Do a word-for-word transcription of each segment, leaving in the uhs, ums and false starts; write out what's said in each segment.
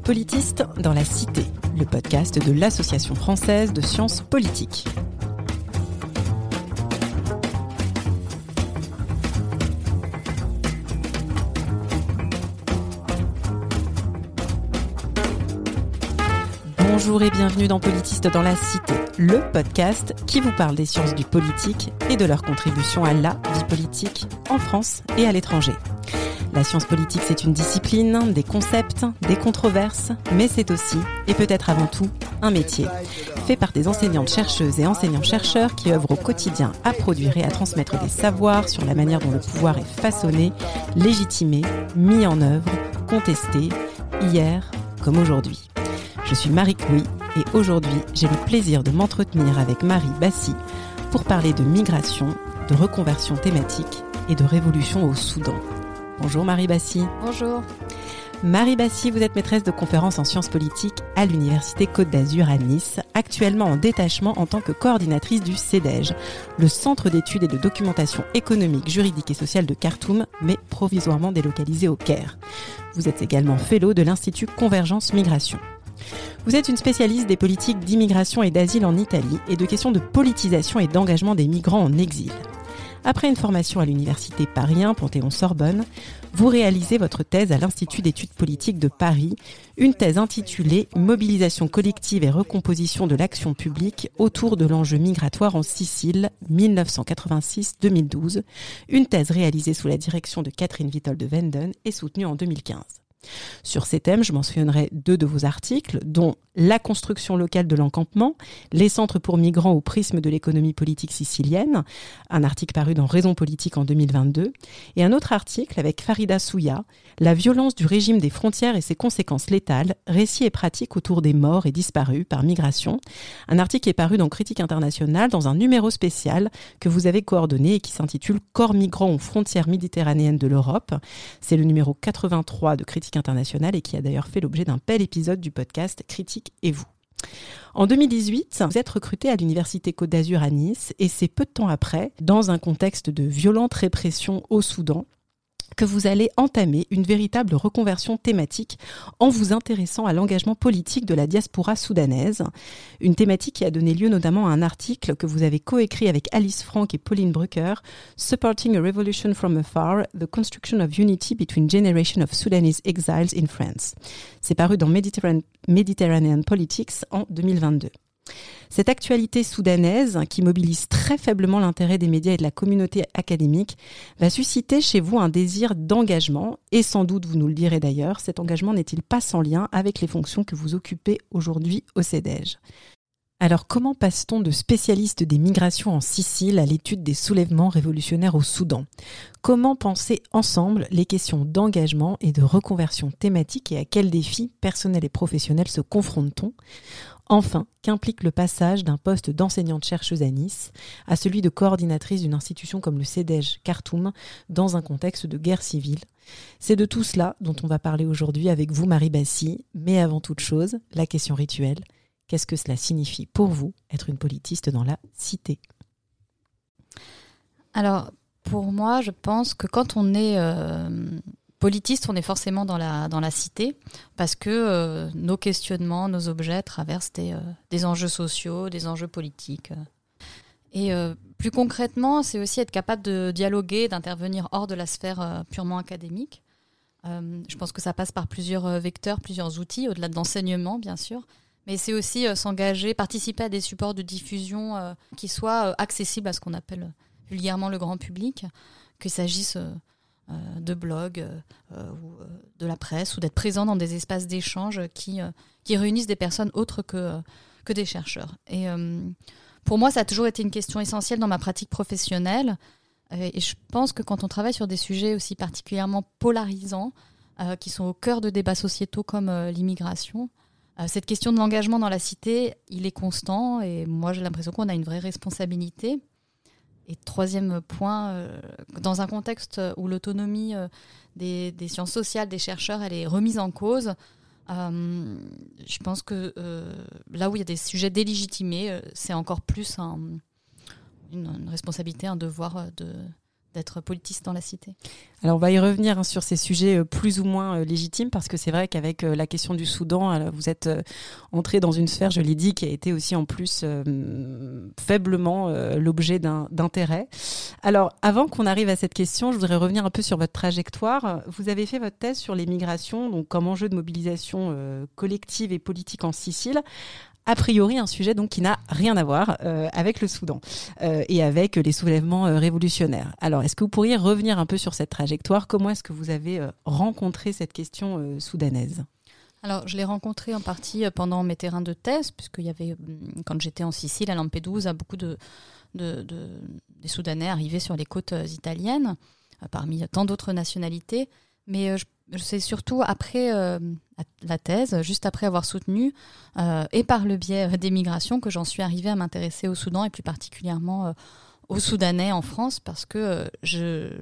Politiste dans la Cité, le podcast de l'Association française de sciences politiques. Bonjour et bienvenue dans Politiste dans la Cité, le podcast qui vous parle des sciences du politique et de leur contribution à la vie politique en France et à l'étranger. La science politique, c'est une discipline, des concepts, des controverses, mais c'est aussi, et peut-être avant tout, un métier, fait par des enseignantes-chercheuses et enseignants-chercheurs qui œuvrent au quotidien à produire et à transmettre des savoirs sur la manière dont le pouvoir est façonné, légitimé, mis en œuvre, contesté, hier comme aujourd'hui. Je suis Marie-Chloé et aujourd'hui, j'ai le plaisir de m'entretenir avec Marie Bassi pour parler de migration, de reconversion thématique et de révolution au Soudan. Bonjour Marie Bassi. Bonjour. Marie Bassi, vous êtes maîtresse de conférences en sciences politiques à l'Université Côte d'Azur à Nice, actuellement en détachement en tant que coordinatrice du CEDEJ, le Centre d'études et de documentation économique, juridique et sociale de Khartoum, mais provisoirement délocalisé au Caire. Vous êtes également fellow de l'Institut Convergence Migration. Vous êtes une spécialiste des politiques d'immigration et d'asile en Italie et de questions de politisation et d'engagement des migrants en exil. Après une formation à l'université Paris un Panthéon-Sorbonne, vous réalisez votre thèse à l'Institut d'études politiques de Paris, une thèse intitulée « Mobilisation collective et recomposition de l'action publique autour de l'enjeu migratoire en Sicile dix-neuf cent quatre-vingt-six à deux mille douze », une thèse réalisée sous la direction de Catherine Vitol de Wenden et soutenue en deux mille quinze. Sur ces thèmes, je mentionnerai deux de vos articles, dont La construction locale de l'encampement, les centres pour migrants au prisme de l'économie politique sicilienne, un article paru dans Raison politique en deux mille vingt-deux, et un autre article avec Farida Souya, La violence du régime des frontières et ses conséquences létales, récits et pratiques autour des morts et disparus par migration, un article qui est paru dans Critique internationale dans un numéro spécial que vous avez coordonné et qui s'intitule Corps migrants aux frontières méditerranéennes de l'Europe. C'est le numéro quatre-vingt-trois de Critique internationale et qui a d'ailleurs fait l'objet d'un bel épisode du podcast Critique et vous. En deux mille dix-huit, vous êtes recruté à l'Université Côte d'Azur à Nice et c'est peu de temps après, dans un contexte de violente répression au Soudan, que vous allez entamer une véritable reconversion thématique en vous intéressant à l'engagement politique de la diaspora soudanaise, une thématique qui a donné lieu notamment à un article que vous avez coécrit avec Alice Frank et Pauline Brucker, Supporting a Revolution from Afar, The Construction of Unity Between Generations of Sudanese Exiles in France. C'est paru dans Mediterranean, Mediterranean Politics en deux mille vingt-deux. Cette actualité soudanaise, qui mobilise très faiblement l'intérêt des médias et de la communauté académique, va susciter chez vous un désir d'engagement, et sans doute, vous nous le direz d'ailleurs, cet engagement n'est-il pas sans lien avec les fonctions que vous occupez aujourd'hui au CEDEJ ? Alors comment passe-t-on de spécialiste des migrations en Sicile à l'étude des soulèvements révolutionnaires au Soudan ? Comment penser ensemble les questions d'engagement et de reconversion thématique et à quels défis personnels et professionnels se confronte-t-on ? Enfin, qu'implique le passage d'un poste d'enseignante-chercheuse à Nice à celui de coordinatrice d'une institution comme le CEDEJ Khartoum dans un contexte de guerre civile ? C'est de tout cela dont on va parler aujourd'hui avec vous, Marie Bassi. Mais avant toute chose, la question rituelle, qu'est-ce que cela signifie pour vous, être une politiste dans la cité ? Alors, pour moi, je pense que quand on est euh, politiste, on est forcément dans la, dans la cité, parce que euh, nos questionnements, nos objets traversent des, euh, des enjeux sociaux, des enjeux politiques. Et euh, plus concrètement, c'est aussi être capable de dialoguer, d'intervenir hors de la sphère euh, purement académique. Euh, je pense que ça passe par plusieurs vecteurs, plusieurs outils, au-delà de l'enseignement, bien sûr. Mais c'est aussi euh, s'engager, participer à des supports de diffusion euh, qui soient euh, accessibles à ce qu'on appelle euh, vulgairement le grand public, qu'il s'agisse euh, euh, de blogs euh, ou euh, de la presse, ou d'être présent dans des espaces d'échange qui, euh, qui réunissent des personnes autres que, euh, que des chercheurs. Et euh, pour moi, ça a toujours été une question essentielle dans ma pratique professionnelle. Euh, et je pense que quand on travaille sur des sujets aussi particulièrement polarisants, euh, qui sont au cœur de débats sociétaux comme euh, l'immigration, cette question de l'engagement dans la cité, il est constant et moi j'ai l'impression qu'on a une vraie responsabilité. Et troisième point, euh, dans un contexte où l'autonomie euh, des, des sciences sociales, des chercheurs, elle est remise en cause, euh, je pense que euh, là où il y a des sujets délégitimés, euh, c'est encore plus un, une, une responsabilité, un devoir de, d'être politiste dans la cité. Alors on va y revenir hein, sur ces sujets euh, plus ou moins euh, légitimes, parce que c'est vrai qu'avec euh, la question du Soudan, alors, vous êtes euh, entré dans une sphère, je l'ai dit, qui a été aussi en plus euh, faiblement euh, l'objet d'un, d'intérêt. Alors avant qu'on arrive à cette question, je voudrais revenir un peu sur votre trajectoire. Vous avez fait votre thèse sur les migrations, donc comme enjeu de mobilisation euh, collective et politique en Sicile. A priori, un sujet donc qui n'a rien à voir euh, avec le Soudan euh, et avec les soulèvements euh, révolutionnaires. Alors, est-ce que vous pourriez revenir un peu sur cette trajectoire ? Comment est-ce que vous avez euh, rencontré cette question euh, soudanaise ? Alors, je l'ai rencontrée en partie pendant mes terrains de thèse, puisqu'il y avait, quand j'étais en Sicile, à Lampedusa, beaucoup de, de, de des Soudanais arrivaient sur les côtes italiennes, euh, parmi tant d'autres nationalités. Mais euh, je C'est surtout après euh, la thèse, juste après avoir soutenu, euh, et par le biais des migrations, que j'en suis arrivée à m'intéresser au Soudan, et plus particulièrement euh, aux Soudanais en France, parce que euh, je,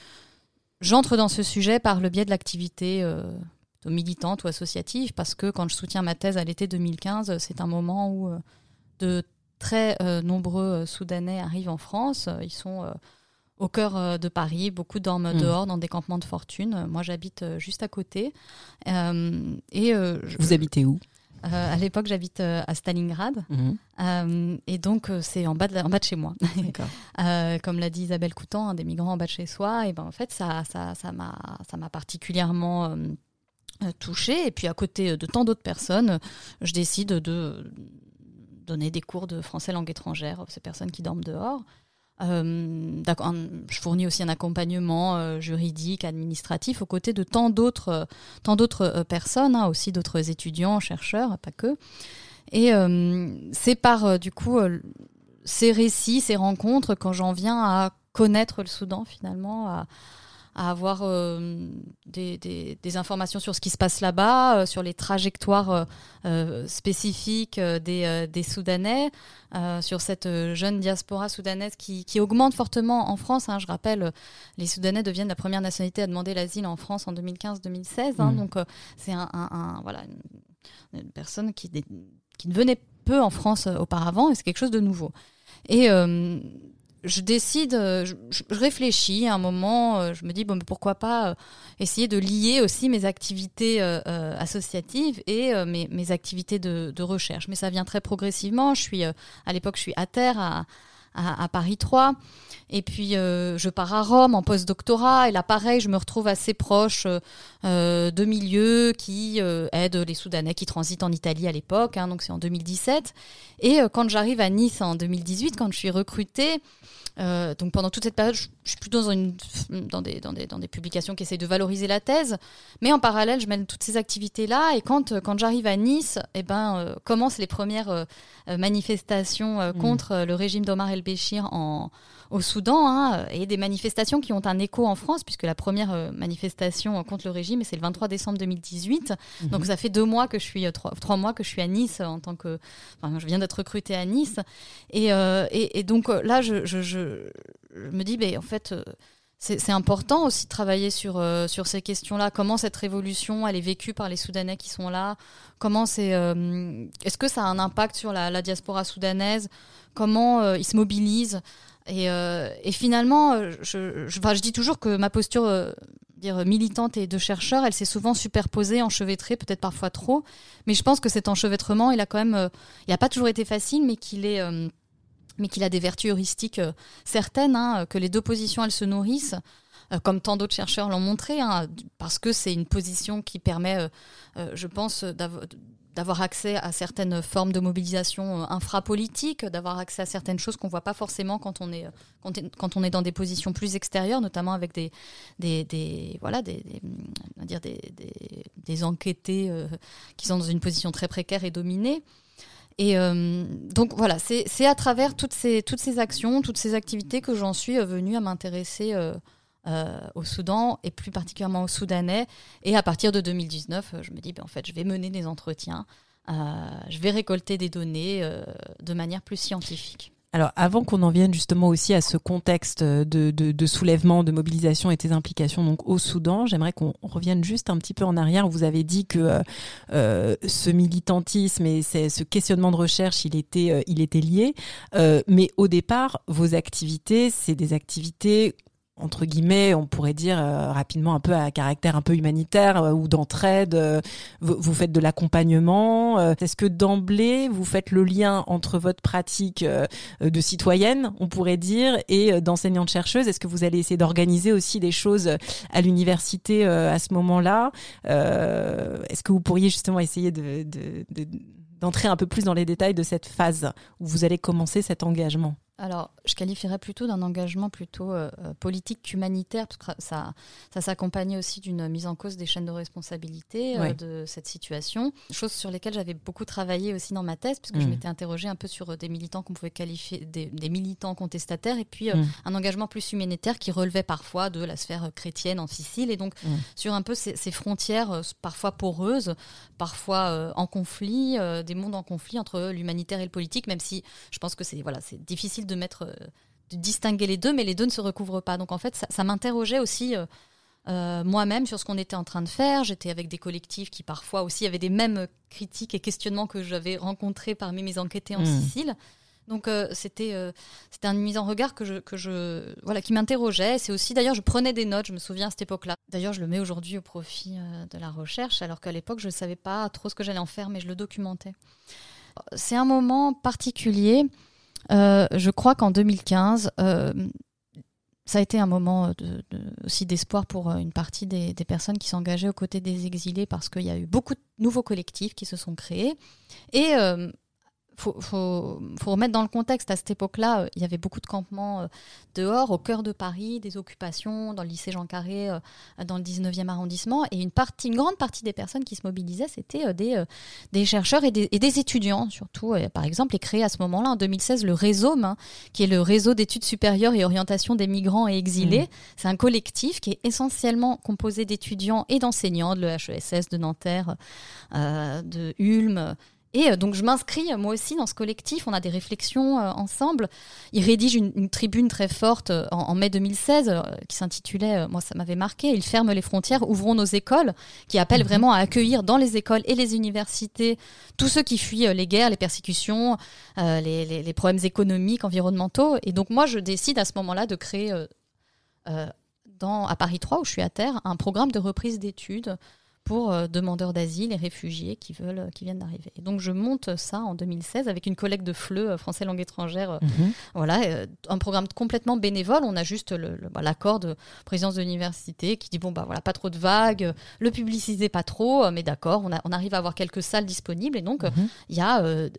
j'entre dans ce sujet par le biais de l'activité euh, militante ou associative, parce que quand je soutiens ma thèse à l'été deux mille quinze, c'est un moment où euh, de très euh, nombreux Soudanais arrivent en France. Ils sont... Euh, au cœur de Paris, beaucoup dorment mmh. dehors dans des campements de fortune. Moi, j'habite juste à côté. Euh, et, euh, je, Vous habitez où ? euh, À l'époque, j'habite à Stalingrad. Mmh. Euh, et donc, c'est en bas de, la, en bas de chez moi. D'accord. euh, comme l'a dit Isabelle Coutan, hein, des migrants en bas de chez soi. Et ben, en fait, ça, ça, ça, m'a, ça m'a particulièrement euh, touchée. Et puis, à côté de tant d'autres personnes, je décide de donner des cours de français langue étrangère à ces personnes qui dorment dehors. Euh, je fournis aussi un accompagnement euh, juridique, administratif, aux côtés de tant d'autres, euh, tant d'autres euh, personnes, hein, aussi d'autres étudiants, chercheurs, pas que. Et euh, c'est par, euh, du coup, euh, ces récits, ces rencontres, quand j'en viens à connaître le Soudan, finalement, à, à avoir euh, des, des, des informations sur ce qui se passe là-bas, euh, sur les trajectoires euh, euh, spécifiques euh, des, euh, des Soudanais, euh, sur cette jeune diaspora soudanaise qui, qui augmente fortement en France. Hein. Je rappelle, les Soudanais deviennent la première nationalité à demander l'asile en France en deux mille quinze deux mille seize. Hein. Mmh. Donc, euh, c'est un, un, un, voilà, une, une personne qui, des, qui ne venait peu en France auparavant, et c'est quelque chose de nouveau. Et... Euh, Je décide, je, je réfléchis à un moment, je me dis bon, mais pourquoi pas essayer de lier aussi mes activités euh, associatives et euh, mes, mes activités de, de recherche. Mais ça vient très progressivement. Je suis, euh, à l'époque, je suis à terre à, à, à Paris trois. Et puis, euh, je pars à Rome en post-doctorat. Et là, pareil, je me retrouve assez proche euh, de milieux qui euh, aident les Soudanais qui transitent en Italie à l'époque. Hein, donc, c'est en deux mille dix-sept. Et euh, quand j'arrive à Nice en deux mille dix-huit, quand je suis recrutée, Euh, donc pendant toute cette période, je, je suis plutôt dans, une, dans, des, dans, des, dans des publications qui essayent de valoriser la thèse, mais en parallèle, je mène toutes ces activités-là. Et quand, quand j'arrive à Nice, eh ben, euh, commencent les premières euh, manifestations euh, contre mmh. le régime d'Omar El-Béchir en, au Soudan, hein, et des manifestations qui ont un écho en France, puisque la première euh, manifestation contre le régime, c'est le vingt-trois décembre deux mille dix-huit. Mmh. Donc ça fait deux mois que je suis, euh, trois, trois mois que je suis à Nice en tant que, enfin, je viens d'être recrutée à Nice. Et, euh, et, et donc là, je, je, je Je me dis, ben, en fait, c'est, c'est important aussi de travailler sur, euh, sur ces questions-là. Comment cette révolution, elle est vécue par les Soudanais qui sont là ? Comment c'est, euh, est-ce que ça a un impact sur la, la diaspora soudanaise ? Comment euh, ils se mobilisent ? Et, euh, et finalement, je, je, enfin, je dis toujours que ma posture euh, dire, militante et de chercheur, elle s'est souvent superposée, enchevêtrée, peut-être parfois trop. Mais je pense que cet enchevêtrement, il a quand même, euh, il n'a pas toujours été facile, mais qu'il est... Euh, mais qu'il a des vertus heuristiques euh, certaines, hein, que les deux positions, elles se nourrissent, euh, comme tant d'autres chercheurs l'ont montré, hein, parce que c'est une position qui permet, euh, euh, je pense, d'avoir, d'avoir accès à certaines formes de mobilisation infrapolitique, d'avoir accès à certaines choses qu'on ne voit pas forcément quand on est, quand, quand on est dans des positions plus extérieures, notamment avec des, des, des, voilà, des, des, on va dire des, des, des enquêtés euh, qui sont dans une position très précaire et dominée. Et euh, donc voilà, c'est, c'est à travers toutes ces, toutes ces actions, toutes ces activités que j'en suis venue à m'intéresser euh, euh, au Soudan et plus particulièrement aux Soudanais. Et à partir de deux mille dix-neuf, je me dis, ben, en fait, je vais mener des entretiens, euh, je vais récolter des données euh, de manière plus scientifique. Alors, avant qu'on en vienne justement aussi à ce contexte de, de, de soulèvement, de mobilisation et tes implications donc au Soudan, j'aimerais qu'on revienne juste un petit peu en arrière. Vous avez dit que euh, ce militantisme et ce questionnement de recherche, il était, euh, il était lié. Euh, mais au départ, vos activités, c'est des activités entre guillemets, on pourrait dire euh, rapidement un peu à caractère un peu humanitaire euh, ou d'entraide. Euh, vous, vous faites de l'accompagnement. Euh, est-ce que d'emblée, vous faites le lien entre votre pratique euh, de citoyenne, on pourrait dire, et euh, d'enseignante-chercheuse? Est-ce que vous allez essayer d'organiser aussi des choses à l'université euh, à ce moment-là? euh, Est-ce que vous pourriez justement essayer de, de, de, d'entrer un peu plus dans les détails de cette phase où vous allez commencer cet engagement? Alors, je qualifierais plutôt d'un engagement plutôt euh, politique qu'humanitaire, parce que ça, ça s'accompagnait aussi d'une mise en cause des chaînes de responsabilité euh, ouais. de cette situation. Chose sur lesquelles j'avais beaucoup travaillé aussi dans ma thèse, puisque mmh. je m'étais interrogée un peu sur des militants qu'on pouvait qualifier, des, des militants contestataires, et puis euh, mmh. un engagement plus humanitaire qui relevait parfois de la sphère chrétienne en Sicile, et donc mmh. sur un peu ces, ces frontières euh, parfois poreuses, parfois euh, en conflit, euh, des mondes en conflit entre l'humanitaire et le politique, même si je pense que c'est, voilà, c'est difficile de mettre, de distinguer les deux, mais les deux ne se recouvrent pas. Donc en fait, ça, ça m'interrogeait aussi euh, euh, moi-même sur ce qu'on était en train de faire. J'étais avec des collectifs qui parfois aussi avaient des mêmes critiques et questionnements que j'avais rencontrés parmi mes enquêtés en mmh. Sicile. Donc euh, c'était, euh, c'était une mise en regard que je, que je, voilà, qui m'interrogeait. C'est aussi, d'ailleurs, je prenais des notes, je me souviens à cette époque-là. D'ailleurs, je le mets aujourd'hui au profit euh, de la recherche, alors qu'à l'époque, je ne savais pas trop ce que j'allais en faire, mais je le documentais. C'est un moment particulier. Euh, je crois qu'en deux mille quinze, euh, ça a été un moment de, de, aussi d'espoir pour une partie des, des personnes qui s'engageaient aux côtés des exilés, parce qu'il y a eu beaucoup de nouveaux collectifs qui se sont créés. Et euh, faut, faut, faut remettre dans le contexte, à cette époque-là, euh, il y avait beaucoup de campements euh, dehors, au cœur de Paris, des occupations, dans le lycée Jean Carré, euh, dans le dix-neuvième arrondissement, et une, partie, une grande partie des personnes qui se mobilisaient, c'était euh, des, euh, des chercheurs et des, et des étudiants, surtout. Euh, par exemple, est créé à ce moment-là, en deux mille seize, le RÉSOM, hein, qui est le Réseau d'études supérieures et orientation des migrants et exilés. Mmh. C'est un collectif qui est essentiellement composé d'étudiants et d'enseignants de l'E H E S S, de Nanterre, euh, de Ulm. Et donc je m'inscris moi aussi dans ce collectif, on a des réflexions euh, ensemble. Il rédige une, une tribune très forte en, en mai deux mille seize euh, qui s'intitulait, euh, moi ça m'avait marqué, « Il ferme les frontières, ouvrons nos écoles », qui appelle mmh. vraiment à accueillir dans les écoles et les universités tous ceux qui fuient euh, les guerres, les persécutions, euh, les, les, les problèmes économiques, environnementaux. Et donc moi je décide à ce moment-là de créer euh, euh, dans, à Paris trois, où je suis à terre, un programme de reprise d'études pour euh, demandeurs d'asile et réfugiés qui, veulent, qui viennent d'arriver. Et donc, je monte ça en deux mille seize avec une collègue de F L E, français langue étrangère. Mm-hmm. Voilà, euh, un programme complètement bénévole. On a juste le, le, bah, l'accord de présidence de l'université qui dit, bon, bah voilà, pas trop de vagues, le publicisez pas trop, mais d'accord, on, a, on arrive à avoir quelques salles disponibles. Et donc, il mm-hmm. euh, y a euh,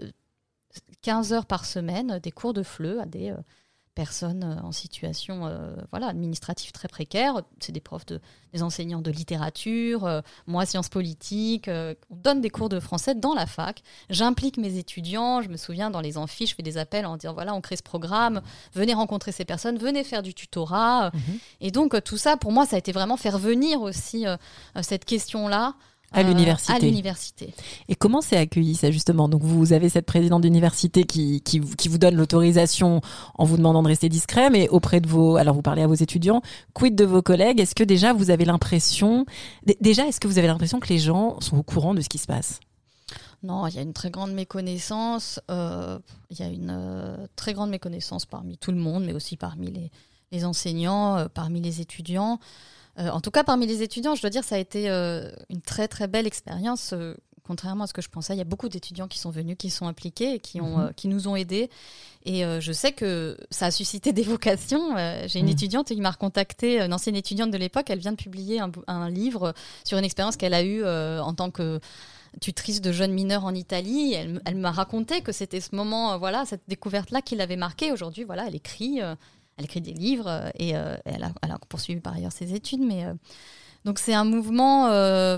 quinze heures par semaine des cours de F L E à des... Euh, personnes en situation euh, voilà, administrative très précaire. C'est des profs, de, des enseignants de littérature, euh, moi, sciences politiques. Euh, on donne des cours de français dans la fac. J'implique mes étudiants. Je me souviens, dans les amphis, je fais des appels en disant, voilà, on crée ce programme, venez rencontrer ces personnes, venez faire du tutorat. Mmh. Et donc, euh, tout ça, pour moi, ça a été vraiment faire venir aussi euh, cette question-là À l'université. Euh, à l'université. Et comment c'est accueilli ça justement? Donc vous avez cette présidente d'université qui, qui, qui vous donne l'autorisation en vous demandant de rester discret, mais auprès de vos, alors vous parlez à vos étudiants, quid de vos collègues? Est-ce que déjà vous avez l'impression, déjà est-ce que vous avez l'impression que les gens sont au courant de ce qui se passe? Non, il y a une très grande méconnaissance. Euh, il y a une euh, très grande méconnaissance parmi tout le monde, mais aussi parmi les, les enseignants, euh, parmi les étudiants. Euh, en tout cas, parmi les étudiants, je dois dire, ça a été euh, une très très belle expérience. Euh, contrairement à ce que je pensais, il y a beaucoup d'étudiants qui sont venus, qui sont impliqués et qui, ont, mmh. euh, qui nous ont aidés. Et euh, je sais que ça a suscité des vocations. Euh, j'ai une mmh. étudiante qui m'a recontactée, une ancienne étudiante de l'époque. Elle vient de publier un, un livre sur une expérience qu'elle a eue euh, en tant que tutrice de jeunes mineurs en Italie. Elle, elle m'a raconté que c'était ce moment, euh, voilà, cette découverte-là qui l'avait marquée. Aujourd'hui, voilà, elle écrit... Euh, Elle écrit des livres et euh, elle, a, elle a poursuivi par ailleurs ses études. Mais, euh, donc c'est un mouvement euh,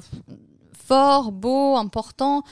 fort, beau, important.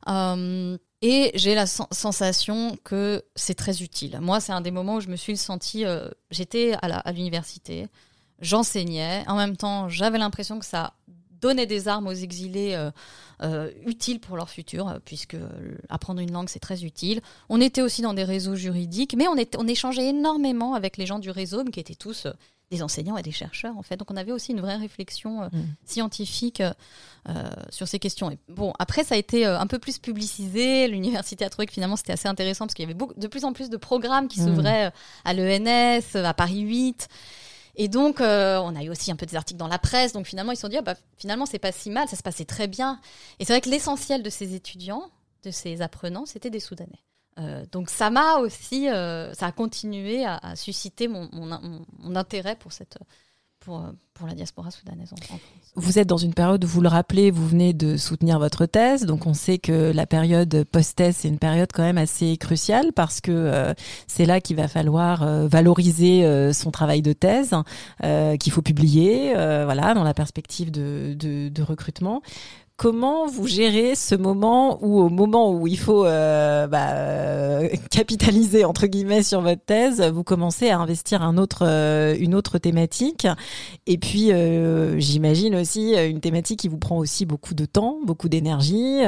Euh, et j'ai la sen- sensation que c'est très utile. Moi, c'est un des moments où je me suis sentie... Euh, j'étais à, la, à l'université, j'enseignais. En même temps, j'avais l'impression que ça donnait des armes aux exilés euh, euh, utiles pour leur futur, euh, puisque euh, apprendre une langue, c'est très utile. On était aussi dans des réseaux juridiques, mais on, est, on échangeait énormément avec les gens du réseau, qui étaient tous euh, des enseignants et des chercheurs, en fait. Donc, on avait aussi une vraie réflexion euh, mmh. scientifique euh, sur ces questions. Et bon, après, ça a été euh, un peu plus publicisé. L'université a trouvé que finalement, c'était assez intéressant, parce qu'il y avait beaucoup, de plus en plus de programmes qui mmh. s'ouvraient à l'E N S, à Paris huit. Et donc, euh, on a eu aussi un peu des articles dans la presse. Donc, finalement, ils se sont dit, oh, bah, finalement, c'est pas si mal, ça se passait très bien. Et c'est vrai que l'essentiel de ces étudiants, de ces apprenants, c'était des Soudanais. Euh, donc, ça m'a aussi, euh, ça a continué à, à susciter mon, mon, mon, mon intérêt pour cette, pour, pour la diaspora soudanaise en, en France. Vous êtes dans une période, vous le rappelez, vous venez de soutenir votre thèse, donc on sait que la période post-thèse, c'est une période quand même assez cruciale parce que euh, c'est là qu'il va falloir euh, valoriser euh, son travail de thèse, euh, qu'il faut publier, euh, voilà, dans la perspective de, de, de recrutement. Comment vous gérez ce moment où, au moment où il faut euh, bah, euh, capitaliser entre guillemets sur votre thèse, vous commencez à investir un autre, euh, une autre thématique, et puis euh, j'imagine aussi une thématique qui vous prend aussi beaucoup de temps, beaucoup d'énergie,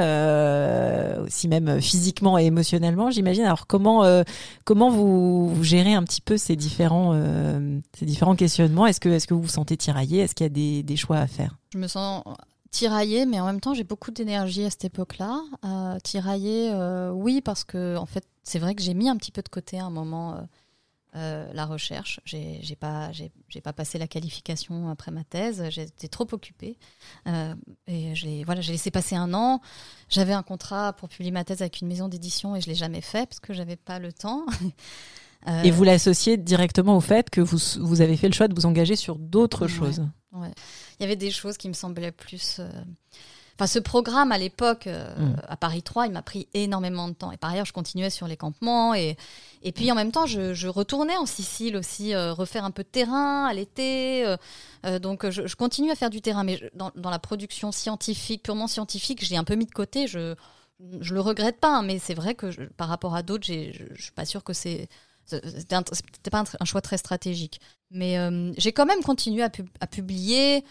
euh, aussi même physiquement et émotionnellement, j'imagine. Alors comment euh, comment vous, vous gérez un petit peu ces différents euh, ces différents questionnements? Est-ce que est-ce que vous vous sentez tiraillé? Est-ce qu'il y a des, des choix à faire? Je me sens tiraillée, mais en même temps, j'ai beaucoup d'énergie à cette époque-là. Euh, tiraillée, euh, oui, parce que en fait, c'est vrai que j'ai mis un petit peu de côté à un moment euh, euh, la recherche. J'ai, j'ai pas, j'ai, j'ai pas passé la qualification après ma thèse. J'étais trop occupée euh, et je l'ai, voilà, j'ai laissé passer un an. J'avais un contrat pour publier ma thèse avec une maison d'édition et je l'ai jamais fait parce que j'avais pas le temps. Euh... Et vous l'associez directement au fait que vous, vous avez fait le choix de vous engager sur d'autres ouais, choses. Ouais. Il y avait des choses qui me semblaient plus... Euh... Enfin, ce programme, à l'époque, euh, mmh. à Paris trois, il m'a pris énormément de temps. Et par ailleurs, je continuais sur les campements. Et, et puis, en même temps, je, je retournais en Sicile aussi, euh, refaire un peu de terrain à l'été. Euh, euh, donc, je, je continue à faire du terrain. Mais je, dans, dans la production scientifique, purement scientifique, je l'ai un peu mis de côté. Je ne le regrette pas. Hein, mais c'est vrai que je, par rapport à d'autres, j'ai, je ne suis pas sûre que c'est... C'était, un, c'était pas un, un choix très stratégique. Mais euh, j'ai quand même continué à, pub- à publier.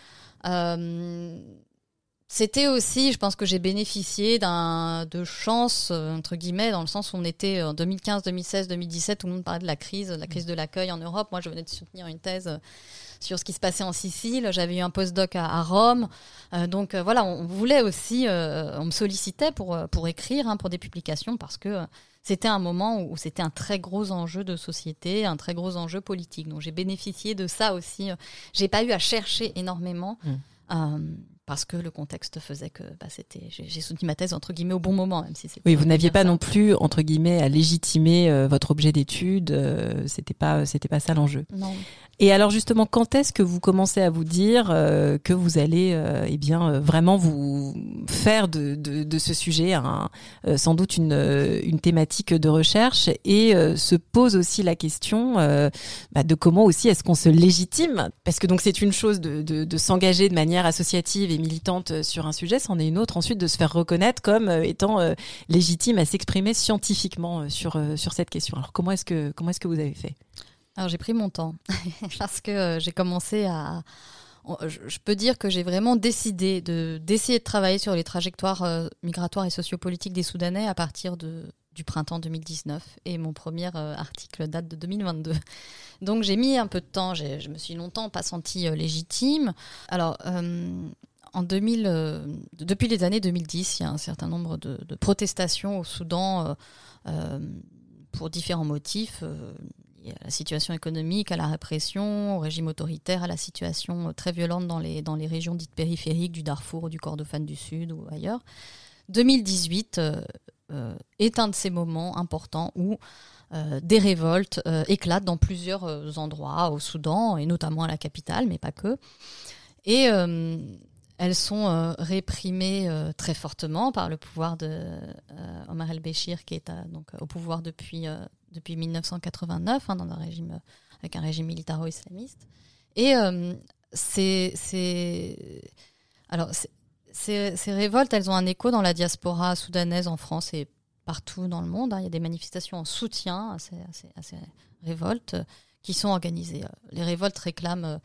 Euh, c'était aussi, je pense que j'ai bénéficié d'un, de chance, entre guillemets, dans le sens où on était en deux mille quinze, deux mille seize, deux mille dix-sept, tout le monde parlait de la crise, de la crise de l'accueil en Europe. Moi, je venais de soutenir une thèse sur ce qui se passait en Sicile. J'avais eu un postdoc à, à Rome. Euh, donc euh, voilà, on voulait aussi, euh, on me sollicitait pour, pour écrire, hein, pour des publications, parce que euh, c'était un moment où c'était un très gros enjeu de société, un très gros enjeu politique. Donc j'ai bénéficié de ça aussi. J'ai pas eu à chercher énormément. Mmh. Euh, parce que le contexte faisait que bah, c'était, j'ai, j'ai soutenu ma thèse entre guillemets au bon moment, même si c'est. Oui, vous n'aviez pas ça. non plus entre guillemets à légitimer euh, votre objet d'étude. Euh, c'était pas, c'était pas ça l'enjeu. Non. Et alors justement, quand est-ce que vous commencez à vous dire euh, que vous allez, euh, eh bien, euh, vraiment vous faire de, de, de ce sujet un, euh, sans doute une, une thématique de recherche, et euh, se pose aussi la question euh, bah, de comment aussi est-ce qu'on se légitime, parce que donc c'est une chose de, de, de s'engager de manière associative et militante sur un sujet, c'en est une autre ensuite de se faire reconnaître comme étant euh, légitime à s'exprimer scientifiquement sur euh, sur cette question. Alors comment est-ce que comment est-ce que vous avez fait? Alors j'ai pris mon temps parce que euh, j'ai commencé à... Je peux dire que j'ai vraiment décidé de, d'essayer de travailler sur les trajectoires euh, migratoires et sociopolitiques des Soudanais à partir de, du printemps deux mille dix-neuf. Et mon premier euh, article date de deux mille vingt-deux. Donc j'ai mis un peu de temps, j'ai, je me suis longtemps pas sentie euh, légitime. Alors... Euh, En deux mille, euh, depuis les années deux mille dix, il y a un certain nombre de, de protestations au Soudan euh, euh, pour différents motifs, euh, liés à la situation économique, à la répression, au régime autoritaire, à la situation très violente dans les, dans les régions dites périphériques du Darfour ou du Kordofan du Sud ou ailleurs. deux mille dix-huit euh, euh, est un de ces moments importants où euh, des révoltes euh, éclatent dans plusieurs euh, endroits au Soudan, et notamment à la capitale, mais pas que. Et... Euh, Elles sont euh, réprimées euh, très fortement par le pouvoir de euh, Omar el-Béchir, qui est à, donc, au pouvoir depuis, euh, depuis dix-neuf cent quatre-vingt-neuf, hein, dans un régime, avec un régime militaro-islamiste. Et euh, c'est, c'est, alors, c'est, c'est, ces révoltes, elles ont un écho dans la diaspora soudanaise en France et partout dans le monde. Hein. Il y a des manifestations en soutien à ces, à ces, à ces révoltes qui sont organisées. Les révoltes réclament... Euh,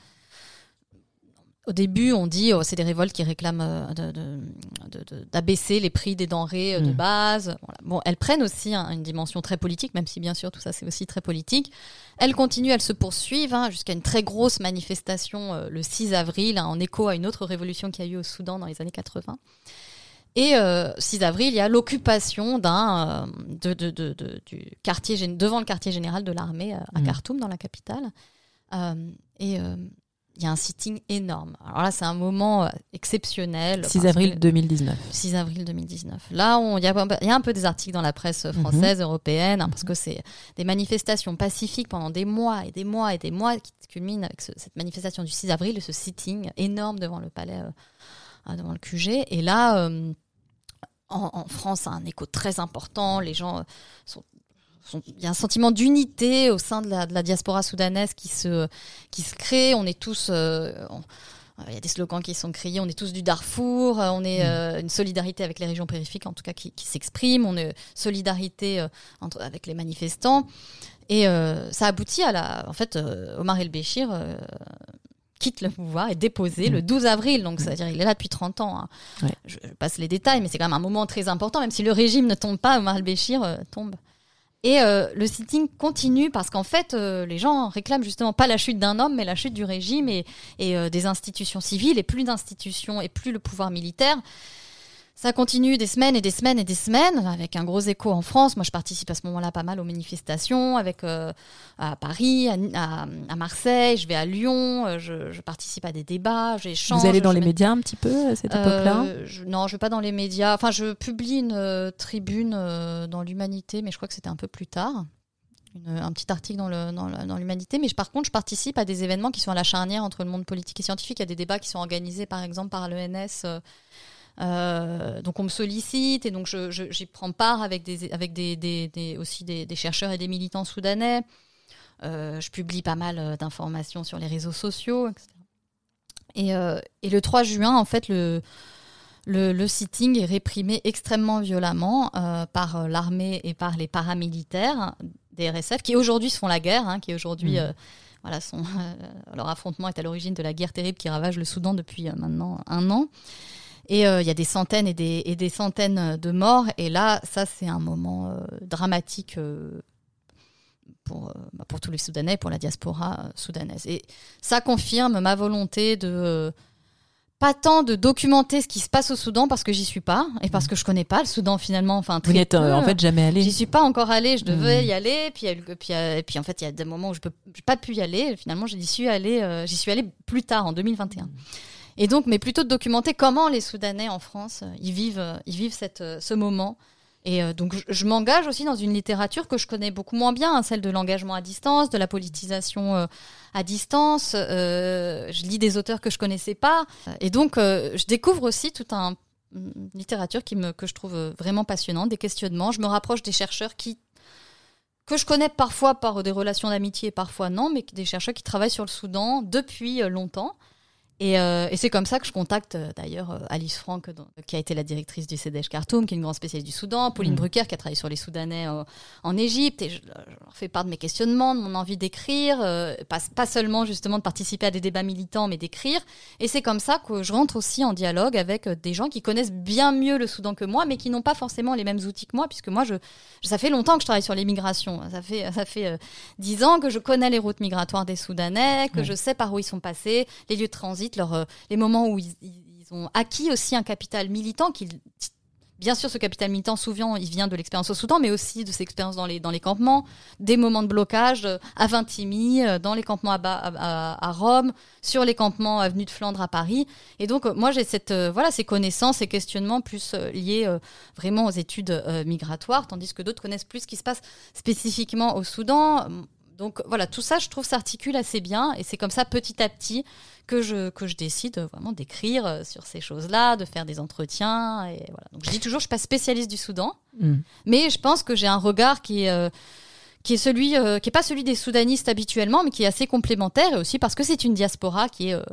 Au début, on dit oh, c'est des révoltes qui réclament euh, de, de, de, de, d'abaisser les prix des denrées euh, de base. Voilà. Bon, elles prennent aussi hein, une dimension très politique, même si bien sûr tout ça c'est aussi très politique. Elles continuent, elles se poursuivent hein, jusqu'à une très grosse manifestation euh, le six avril, hein, en écho à une autre révolution qu'il y a eu au Soudan dans les années quatre-vingts. Et euh, six avril, il y a l'occupation d'un, euh, de, de, de, de, du quartier, devant le quartier général de l'armée euh, à Khartoum, dans la capitale. Euh, et euh, il y a un sitting énorme. Alors là, c'est un moment exceptionnel. six avril deux mille dix-neuf. six avril deux mille dix-neuf. Là, il y, y a un peu des articles dans la presse française, mmh. européenne, hein, parce que c'est des manifestations pacifiques pendant des mois et des mois et des mois qui culminent avec ce, cette manifestation du six avril, ce sitting énorme devant le palais, euh, devant le Q G. Et là, euh, en, en France, ça a un écho très important. Les gens sont... Il y a un sentiment d'unité au sein de la, de la diaspora soudanaise qui se, qui se crée. On est tous... Euh, on, il y a des slogans qui sont criés. On est tous du Darfour. On est euh, une solidarité avec les régions périphériques, en tout cas, qui, qui s'exprime. On est solidarité euh, entre, avec les manifestants. Et euh, ça aboutit à la... En fait, euh, Omar El-Béchir euh, quitte le pouvoir et est déposé mmh. le douze avril. Donc, c'est-à-dire il est là depuis trente ans. Hein. Ouais. Je, je passe les détails, mais c'est quand même un moment très important. Même si le régime ne tombe pas, Omar El-Béchir euh, tombe. Et euh, le sitting continue parce qu'en fait, euh, les gens réclament justement pas la chute d'un homme, mais la chute du régime et, et euh, des institutions civiles, et plus d'institutions et plus le pouvoir militaire. Ça continue des semaines et des semaines et des semaines, avec un gros écho en France. Moi, je participe à ce moment-là pas mal aux manifestations, avec euh, à Paris, à, à, à Marseille, je vais à Lyon, euh, je, je participe à des débats, j'échange. Vous allez dans les mets... médias un petit peu à cette euh, époque-là je, Non, je vais pas dans les médias. Enfin, je publie une euh, tribune euh, dans l'Humanité, mais je crois que c'était un peu plus tard. Une, un petit article dans, le, dans, le, dans l'Humanité, mais je, par contre je participe à des événements qui sont à la charnière entre le monde politique et scientifique. Il y a des débats qui sont organisés par exemple par l'E N S, euh, euh, donc on me sollicite et donc je, je, j'y prends part avec, des, avec des, des, des, aussi des, des chercheurs et des militants soudanais. Euh, je publie pas mal d'informations sur les réseaux sociaux, et cetera. Et, euh, et le trois juin, en fait, le, le, le sitting est réprimé extrêmement violemment euh, par l'armée et par les paramilitaires des R S F, qui aujourd'hui se font la guerre, hein, qui aujourd'hui, mmh. euh, voilà, sont, euh, leur affrontement est à l'origine de la guerre terrible qui ravage le Soudan depuis euh, maintenant un an. Et il euh, y a des centaines et des, et des centaines de morts. Et là, ça, c'est un moment euh, dramatique euh, pour, euh, pour tous les Soudanais, pour la diaspora euh, soudanaise. Et ça confirme ma volonté de... Euh, pas tant de documenter ce qui se passe au Soudan parce que j'y suis pas et parce que je connais pas le Soudan finalement. Enfin, très Vous n'êtes peu. en fait jamais allé. J'y suis pas encore allée. Je devais mmh. y aller. Puis, puis, et puis en fait, il y a des moments où je peux j'ai pas pu y aller. Finalement, j'y suis allée. Euh, j'y suis allée plus tard en deux mille vingt et un. Mmh. Et donc, mais plutôt de documenter comment les Soudanais en France euh, ils vivent, euh, ils vivent cette, euh, ce moment. Et euh, donc, je, je m'engage aussi dans une littérature que je connais beaucoup moins bien, hein, celle de l'engagement à distance, de la politisation euh, à distance. Euh, je lis des auteurs que je connaissais pas. Et donc, euh, je découvre aussi toute un, une littérature qui me, que je trouve vraiment passionnante, des questionnements. Je me rapproche des chercheurs qui, que je connais parfois par des relations d'amitié, parfois non, mais des chercheurs qui travaillent sur le Soudan depuis longtemps. Et, euh, et c'est comme ça que je contacte euh, d'ailleurs euh, Alice Franck, dans, qui a été la directrice du CEDEJ Khartoum, qui est une grande spécialiste du Soudan, Pauline mmh. Brucker, qui a travaillé sur les Soudanais euh, en Égypte, et je, je leur fais part de mes questionnements, de mon envie d'écrire, euh, pas, pas seulement justement de participer à des débats militants, mais d'écrire. Et c'est comme ça que je rentre aussi en dialogue avec euh, des gens qui connaissent bien mieux le Soudan que moi, mais qui n'ont pas forcément les mêmes outils que moi, puisque moi, je, ça fait longtemps que je travaille sur les migrations. Ça fait ça fait euh, dix ans que je connais les routes migratoires des Soudanais, que mmh. je sais par où ils sont passés, les lieux de transit, Leur, euh, les moments où ils, ils ont acquis aussi un capital militant qui, bien sûr, ce capital militant souvent il vient de l'expérience au Soudan, mais aussi de ses expériences dans les dans les campements, des moments de blocage à Vintimille, dans les campements à, à, à Rome, sur les campements avenue de Flandre à Paris. Et donc moi j'ai cette euh, voilà ces connaissances, ces questionnements plus euh, liés euh, vraiment aux études euh, migratoires, tandis que d'autres connaissent plus ce qui se passe spécifiquement au Soudan. Donc voilà, tout ça, je trouve, s'articule assez bien. Et c'est comme ça, petit à petit, que je, que je décide vraiment d'écrire sur ces choses-là, de faire des entretiens. Et voilà. Donc je dis toujours, je ne suis pas spécialiste du Soudan, mmh. mais je pense que j'ai un regard qui est, euh, qui est celui, euh, qui est pas celui des soudanistes habituellement, mais qui est assez complémentaire. Et aussi parce que c'est une diaspora qui est, euh,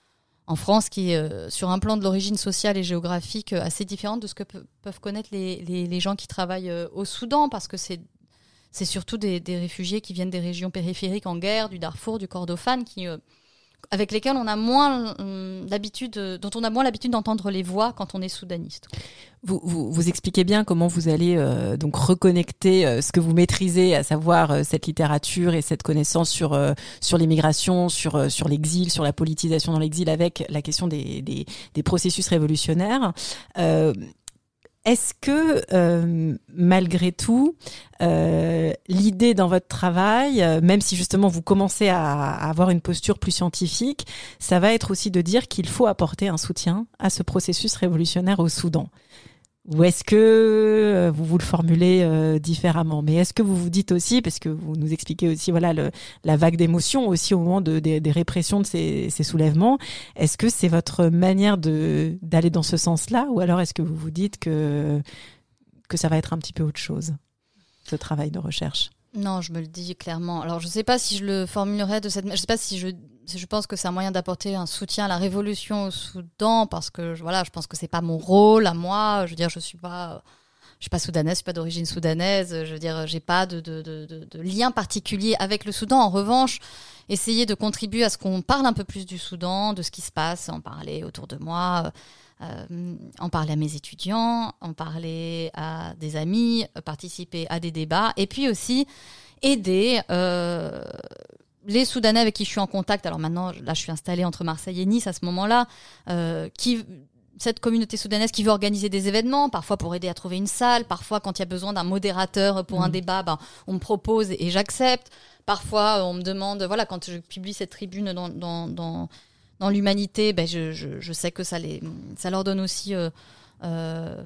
en France, qui est euh, sur un plan de l'origine sociale et géographique euh, assez différente de ce que pe- peuvent connaître les, les, les gens qui travaillent euh, au Soudan, parce que c'est C'est surtout des, des réfugiés qui viennent des régions périphériques en guerre, du Darfour, du Kordofan, qui, euh, avec lesquels on a moins euh, l'habitude, euh, dont on a moins l'habitude d'entendre les voix quand on est soudaniste. Vous, vous, vous expliquez bien comment vous allez euh, donc reconnecter euh, ce que vous maîtrisez, à savoir euh, cette littérature et cette connaissance sur euh, sur l'immigration, sur euh, sur l'exil, sur la politisation dans l'exil, avec la question des des, des processus révolutionnaires. Euh, Est-ce que, euh, malgré tout, euh, l'idée dans votre travail, euh, même si justement vous commencez à, à avoir une posture plus scientifique, ça va être aussi de dire qu'il faut apporter un soutien à ce processus révolutionnaire au Soudan? Ou est-ce que euh, vous vous le formulez euh, différemment? Mais est-ce que vous vous dites aussi, parce que vous nous expliquez aussi voilà le, la vague d'émotions aussi au moment de, des, des répressions de ces, ces soulèvements, est-ce que c'est votre manière de d'aller dans ce sens-là, ou alors est-ce que vous vous dites que que ça va être un petit peu autre chose, ce travail de recherche? Non, je me le dis clairement. Alors, je ne sais pas si je le formulerais de cette manière. Je ne sais pas si je, si je pense que c'est un moyen d'apporter un soutien à la révolution au Soudan, parce que voilà, je pense que c'est pas mon rôle à moi. Je veux dire, je suis pas, je suis pas soudanaise, je suis pas d'origine soudanaise. Je veux dire, j'ai pas de, de, de, de, de lien particulier avec le Soudan. En revanche, essayer de contribuer à ce qu'on parle un peu plus du Soudan, de ce qui se passe, en parler autour de moi. Euh, en parler à mes étudiants, en parler à des amis, participer à des débats, et puis aussi aider euh, les Soudanais avec qui je suis en contact. Alors maintenant, là, je suis installée entre Marseille et Nice à ce moment-là, euh, qui, cette communauté soudanaise qui veut organiser des événements, parfois pour aider à trouver une salle, parfois quand il y a besoin d'un modérateur pour mmh. un débat, ben, on me propose et j'accepte. Parfois, on me demande, voilà, quand je publie cette tribune dans... dans, dans Dans l'humanité, ben je, je, je sais que ça, les, ça leur donne aussi euh, euh,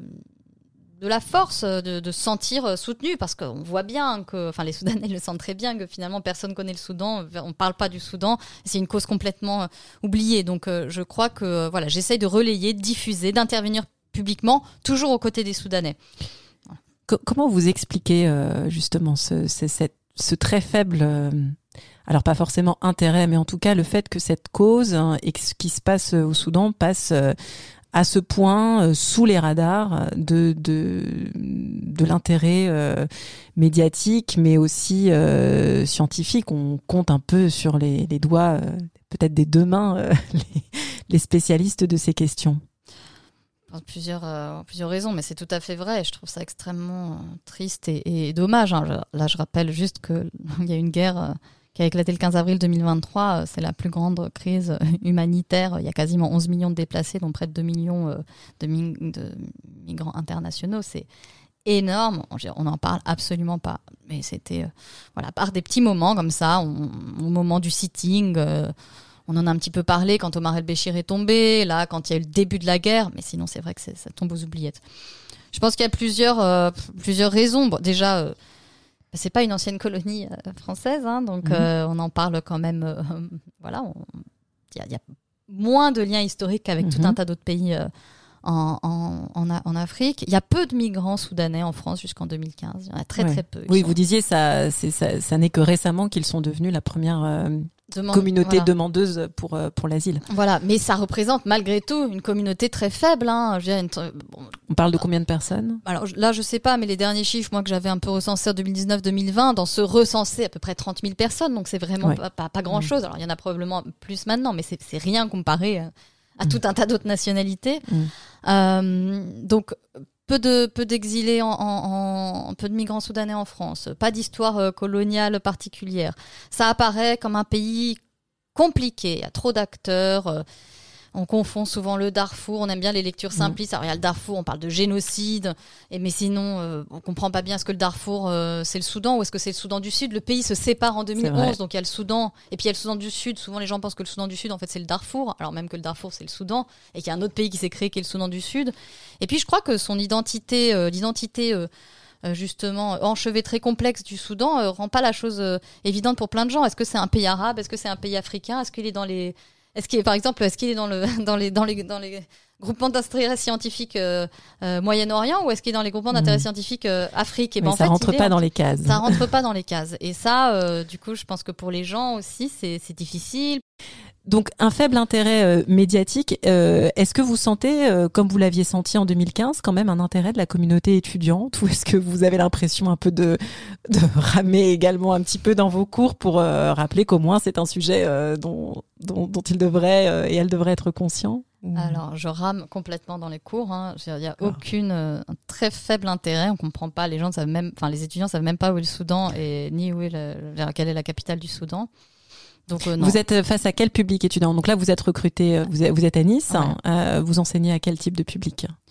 de la force de, de se sentir soutenus, parce qu'on voit bien que, enfin les Soudanais le sentent très bien, que finalement personne ne connaît le Soudan, on ne parle pas du Soudan, c'est une cause complètement euh, oubliée. Donc euh, je crois que voilà, j'essaye de relayer, de diffuser, d'intervenir publiquement, toujours aux côtés des Soudanais. Voilà. C- comment vous expliquez euh, justement ce, ce, cette, ce très faible... Euh... Alors pas forcément intérêt, mais en tout cas le fait que cette cause hein, et que ce qui se passe au Soudan passe euh, à ce point euh, sous les radars de de, de l'intérêt euh, médiatique, mais aussi euh, scientifique. On compte un peu sur les, les doigts, euh, peut-être des deux mains, euh, les, les spécialistes de ces questions. Pour plusieurs, euh, plusieurs raisons, mais c'est tout à fait vrai. Je trouve ça extrêmement euh, triste et, et dommage. Hein. Là, je rappelle juste qu'il y a une guerre... Euh, qui a éclaté le quinze avril deux mille vingt-trois, c'est la plus grande crise humanitaire. Il y a quasiment onze millions de déplacés, dont près de deux millions de, mi- de migrants internationaux. C'est énorme. On n'en parle absolument pas. Mais c'était, euh, voilà, par des petits moments comme ça, on, au moment du sitting, euh, on en a un petit peu parlé quand Omar el-Béchir est tombé, là, quand il y a eu le début de la guerre. Mais sinon, c'est vrai que c'est, ça tombe aux oubliettes. Je pense qu'il y a plusieurs, euh, plusieurs raisons. Bon, déjà... Euh, c'est pas une ancienne colonie euh, française, hein, donc mmh. euh, on en parle quand même. Euh, voilà, il y, y a moins de liens historiques qu'avec mmh. tout un tas d'autres pays euh, en, en, en, en Afrique. Il y a peu de migrants soudanais en France jusqu'en deux mille quinze. Il y en a très ouais. très peu. Oui, sont... vous disiez ça, c'est, ça, ça n'est que récemment qu'ils sont devenus la première euh, Demande... communauté voilà. demandeuse pour euh, pour l'asile. Voilà, mais ça représente malgré tout une communauté très faible. Hein. Je veux dire, une... bon, on parle de combien de personnes ? Alors là, je sais pas, mais les derniers chiffres, moi que j'avais un peu recensés en deux mille dix-neuf deux mille vingt, dans ce recensé à peu près trente mille personnes, donc c'est vraiment ouais. pas, pas, pas grand chose. Mmh. Alors il y en a probablement plus maintenant, mais c'est, c'est rien comparé à, à mmh. tout un tas d'autres nationalités. Mmh. Euh, donc peu de peu d'exilés, en, en, en peu de migrants soudanais en France, pas d'histoire euh, coloniale particulière. Ça apparaît comme un pays compliqué, il y a trop d'acteurs. Euh, On confond souvent le Darfour, on aime bien les lectures simplistes. Alors il y a le Darfour, on parle de génocide, et mais sinon euh, on comprend pas bien est-ce que le Darfour euh, c'est le Soudan ou est-ce que c'est le Soudan du Sud. Le pays se sépare en deux mille onze, donc il y a le Soudan et puis il y a le Soudan du Sud. Souvent les gens pensent que le Soudan du Sud en fait c'est le Darfour, alors même que le Darfour c'est le Soudan et qu'il y a un autre pays qui s'est créé qui est le Soudan du Sud. Et puis je crois que son identité, euh, l'identité euh, justement enchevêtrée complexe du Soudan euh, rend pas la chose euh, évidente pour plein de gens. Est-ce que c'est un pays arabe? Est-ce que c'est un pays africain? Est-ce qu'il est dans les Est-ce qu'il est, par exemple, est-ce qu'il est dans, le, dans, les, dans, les, dans les groupements d'intérêt scientifique euh, euh, Moyen-Orient ou est-ce qu'il est dans les groupements d'intérêt mmh. scientifique euh, Afrique? Et ben, en ça fait, rentre pas est, dans les cases. Ça rentre pas dans les cases. Et ça, euh, du coup, je pense que pour les gens aussi, c'est, c'est difficile. Donc, un faible intérêt euh, médiatique. Euh, est-ce que vous sentez, euh, comme vous l'aviez senti en deux mille quinze, quand même un intérêt de la communauté étudiante, ou est-ce que vous avez l'impression un peu de, de ramer également un petit peu dans vos cours pour euh, rappeler qu'au moins c'est un sujet euh, dont, dont, dont ils devraient euh, et elles devraient être conscients? Alors, je rame complètement dans les cours. Hein. Il n'y a aucune, euh, un très faible intérêt. On comprend pas. Les gens savent même, enfin, les étudiants savent même pas où est le Soudan et ni où est le, quelle est la capitale du Soudan. Donc, euh, non. Vous êtes face à quel public étudiant? Donc là, vous êtes recruté, vous êtes, vous êtes à Nice. Ouais. Euh, vous enseignez à quel type de public?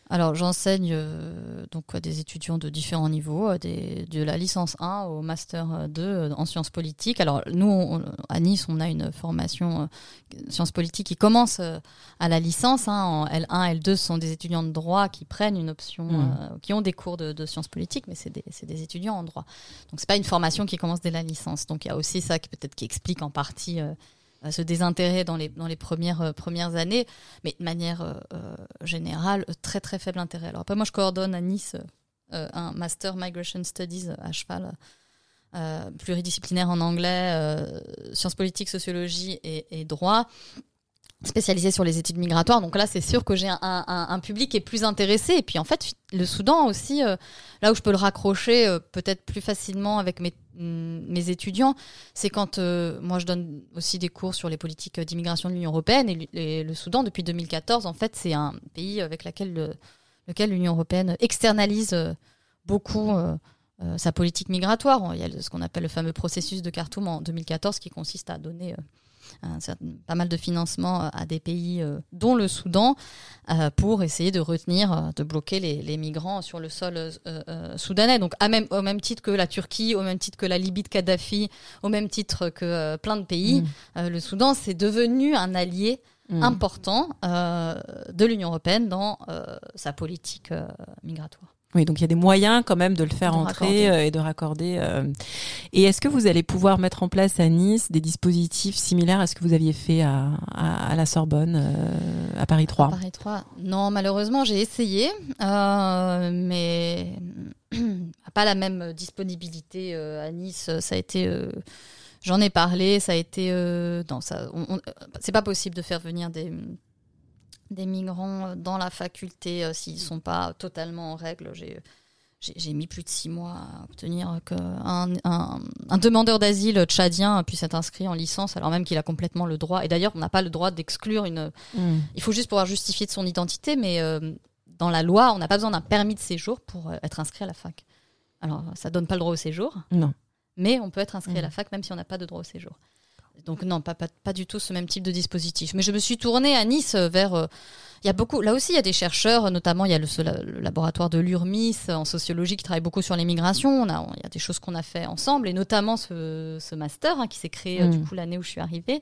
Alors, j'enseigne euh, donc à des étudiants de différents niveaux, des, de la licence un au master deux en sciences politiques. Alors, nous, on, à Nice, on a une formation euh, sciences politiques qui commence euh, à la licence. Hein, en L un, L deux, ce sont des étudiants de droit qui prennent une option, mmh. euh, qui ont des cours de, de sciences politiques, mais c'est des, c'est des étudiants en droit. Donc, c'est pas une formation qui commence dès la licence. Donc, il y a aussi ça qui peut-être qui explique en partie euh, ce désintérêt dans les, dans les premières, euh, premières années, mais de manière euh, générale, très très faible intérêt. Alors après, moi je coordonne à Nice euh, un Master Migration Studies à cheval, euh, pluridisciplinaire en anglais, euh, sciences politiques, sociologie et, et droit, spécialisé sur les études migratoires. Donc là, c'est sûr que j'ai un, un, un public qui est plus intéressé. Et puis en fait, le Soudan aussi, euh, là où je peux le raccrocher euh, peut-être plus facilement avec mes mes étudiants, c'est quand euh, moi je donne aussi des cours sur les politiques d'immigration de l'Union européenne et, et le Soudan depuis deux mille quatorze en fait c'est un pays avec laquelle le, lequel l'Union européenne externalise euh, beaucoup euh, euh, sa politique migratoire. Il y a ce qu'on appelle le fameux processus de Khartoum en deux mille quatorze qui consiste à donner euh, un certain, pas mal de financement à des pays euh, dont le Soudan euh, pour essayer de retenir, euh, de bloquer les, les migrants sur le sol euh, euh, soudanais. Donc à même, au même titre que la Turquie, au même titre que la Libye de Kadhafi, au même titre que euh, plein de pays, mmh. euh, le Soudan c'est devenu un allié mmh. important euh, de l'Union européenne dans euh, sa politique euh, migratoire. Oui, donc il y a des moyens quand même de le faire de entrer euh, et de raccorder. Euh. Et est-ce que vous allez pouvoir mettre en place à Nice des dispositifs similaires à ce que vous aviez fait à, à, à la Sorbonne, euh, à Paris trois ? À Paris trois. Non, malheureusement, j'ai essayé, euh, mais pas la même disponibilité euh, à Nice. Ça a été... Euh, j'en ai parlé, ça a été... Euh, non, ça, on, on, c'est pas possible de faire venir des... des migrants dans la faculté euh, s'ils ne sont pas totalement en règle. J'ai, j'ai, j'ai mis plus de six mois à obtenir qu'un un, un demandeur d'asile tchadien puisse être inscrit en licence, alors même qu'il a complètement le droit. Et d'ailleurs, on n'a pas le droit d'exclure une... Mmh. Il faut juste pouvoir justifier de son identité, mais euh, dans la loi, on n'a pas besoin d'un permis de séjour pour être inscrit à la fac. Alors, ça ne donne pas le droit au séjour, non. mais on peut être inscrit mmh. à la fac même si on n'a pas de droit au séjour. Donc non, pas, pas, pas du tout ce même type de dispositif. Mais je me suis tournée à Nice vers... Euh, il y a beaucoup, là aussi, il y a des chercheurs, notamment il y a le, le laboratoire de l'U R M I S en sociologie qui travaille beaucoup sur les migrations. On a, on, il y a des choses qu'on a fait ensemble, et notamment ce, ce master hein, qui s'est créé mmh. euh, du coup l'année où je suis arrivée.